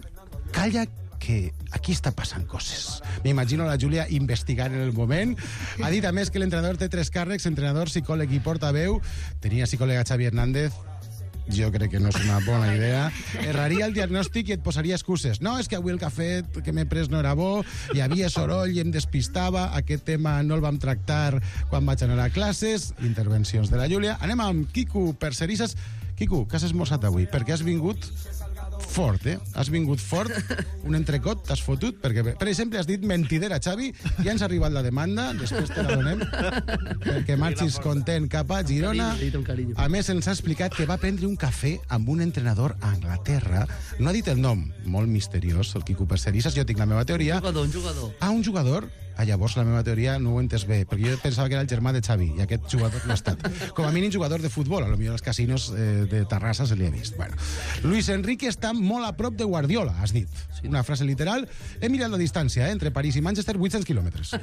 A: Calla que aquí està passant coses. M'imagino la Júlia investigant en el moment. Ha dit, a més, que l'entrenador té tres càrrecs, entrenador, psicòleg i portaveu. Tenia psicòleg Xavi Hernández. Jo crec que no és una bona idea. Erraria el diagnòstic i et posaria excuses. No, és que avui el cafè que m'he pres no era bo, hi havia soroll i em despistava, aquest tema no el vam tractar quan vaig anar a classes. Intervencions de la Júlia. Anem amb Quico Percerisses. Quico, què has esmorzat avui? Perquè has vingut fort, eh? Has vingut fort, un entrecot t'has fotut, perquè, per exemple, has dit mentidera, Xavi, ja ens ha arribat la demanda, després te la donem, perquè marxis content cap a Girona. A més, ens ha explicat que va prendre un cafè amb un entrenador a Anglaterra. No ha dit el nom, molt misteriós, el Quico Percerisses, jo tinc la meva teoria.
C: Un jugador, un jugador.
A: Ah, un jugador? Ah, llavors la meva teoria no ho he entès bé, perquè jo pensava que era el germà de Xavi, i aquest jugador no ha estat. Com a mínim jugador de futbol, a lo millor als casinos eh, de Terrassa se li ha vist. Bueno. Luis Enrique està molt a prop de Guardiola, has dit. Una frase literal. He mirat la distància, eh, entre París i Manchester, vuit-cents quilòmetres.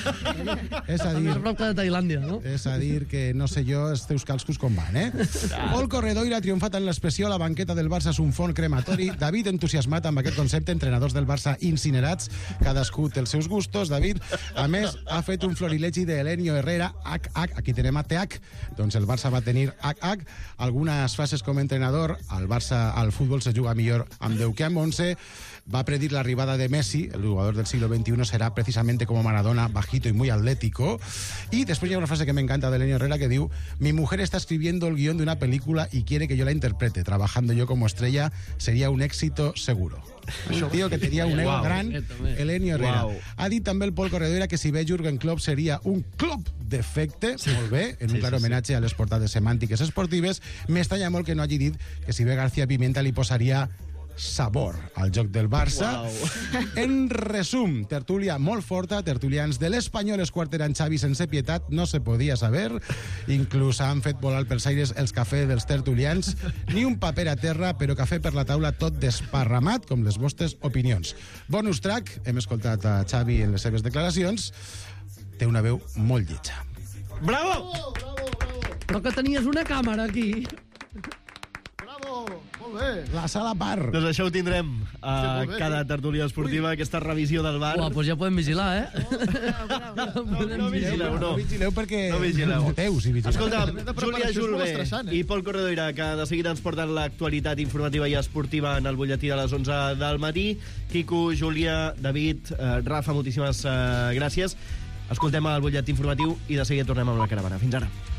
A: És a dir...
C: Més prop que de Tailàndia, no?
A: És a dir que, no sé jo, els teus calços com van, eh? Pol Corredoira ha triomfat en l'expressió la banqueta del Barça és un forn crematori. David entusiasmat amb aquest concepte, entrenadors del Barça incinerats, cadascú té els seus gustos. David, a més, ha fet un florilegi de Elenio Herrera, H H, aquí tenem a T H, doncs el Barça va tenir H H, algunes frases com a entrenador, al Barça al futbol se juga millor amb deu que amb onze, va predir l'arribada de Messi, el jugador del siglo veintiuno será precisamente como Maradona, bajito y muy atlético. Y después hay una frase que me encanta de Elenio Herrera que diu, mi mujer está escribiendo el guión de una película y quiere que yo la interprete. Trabajando yo como estrella sería un éxito seguro. Un tío que tenía un ego
D: Wow.
A: gran, Elenio Herrera.
D: Wow.
A: Ha dit també el Pol Corredoira que si ve Jürgen Klopp seria un club d'efecte, sí. Molt bé, en un
D: Sí,
A: clar
D: sí, sí.
A: homenatge a les portades semàntiques esportives. M'estranya molt que no hagi dit que si ve García Pimienta li posaria sabor al joc del Barça. Wow. En resum, tertúlia molt forta, tertulians de l'Espanyol esquarterant Xavi sense pietat, no se podia saber. Inclús han fet volar pels aires els cafè dels tertulians. Ni un paper a terra, però cafè per la taula tot desparramat, com les vostres opinions. Bonus track, hem escoltat a Xavi en les seves declaracions. Té una veu molt lletja.
D: Bravo!
I: Bravo, bravo, bravo.
C: Però que tenies una càmera aquí.
I: Bravo, molt bé.
A: La sala bar.
D: Doncs això ho tindrem a
I: molt bé.
D: cada tertúlia esportiva, aquesta revisió del bar.
C: Uah, doncs ja podem vigilar, eh?
D: No, no vigileu, no.
A: No vigileu perquè...
D: No vigileu.
A: Voteu, si vigileu.
D: Escolta'm,
I: de preparació
D: Júlia
I: és molt
D: Julve
I: estressant, eh?
D: i Pol Corredoira, que de seguida ens porten l'actualitat informativa i esportiva en el butlletí de les onze del matí. Quico, Júlia, David, eh, Rafa, moltíssimes eh, gràcies. Escoltem el butlletí informatiu i de seguida tornem amb la caravana. Fins ara.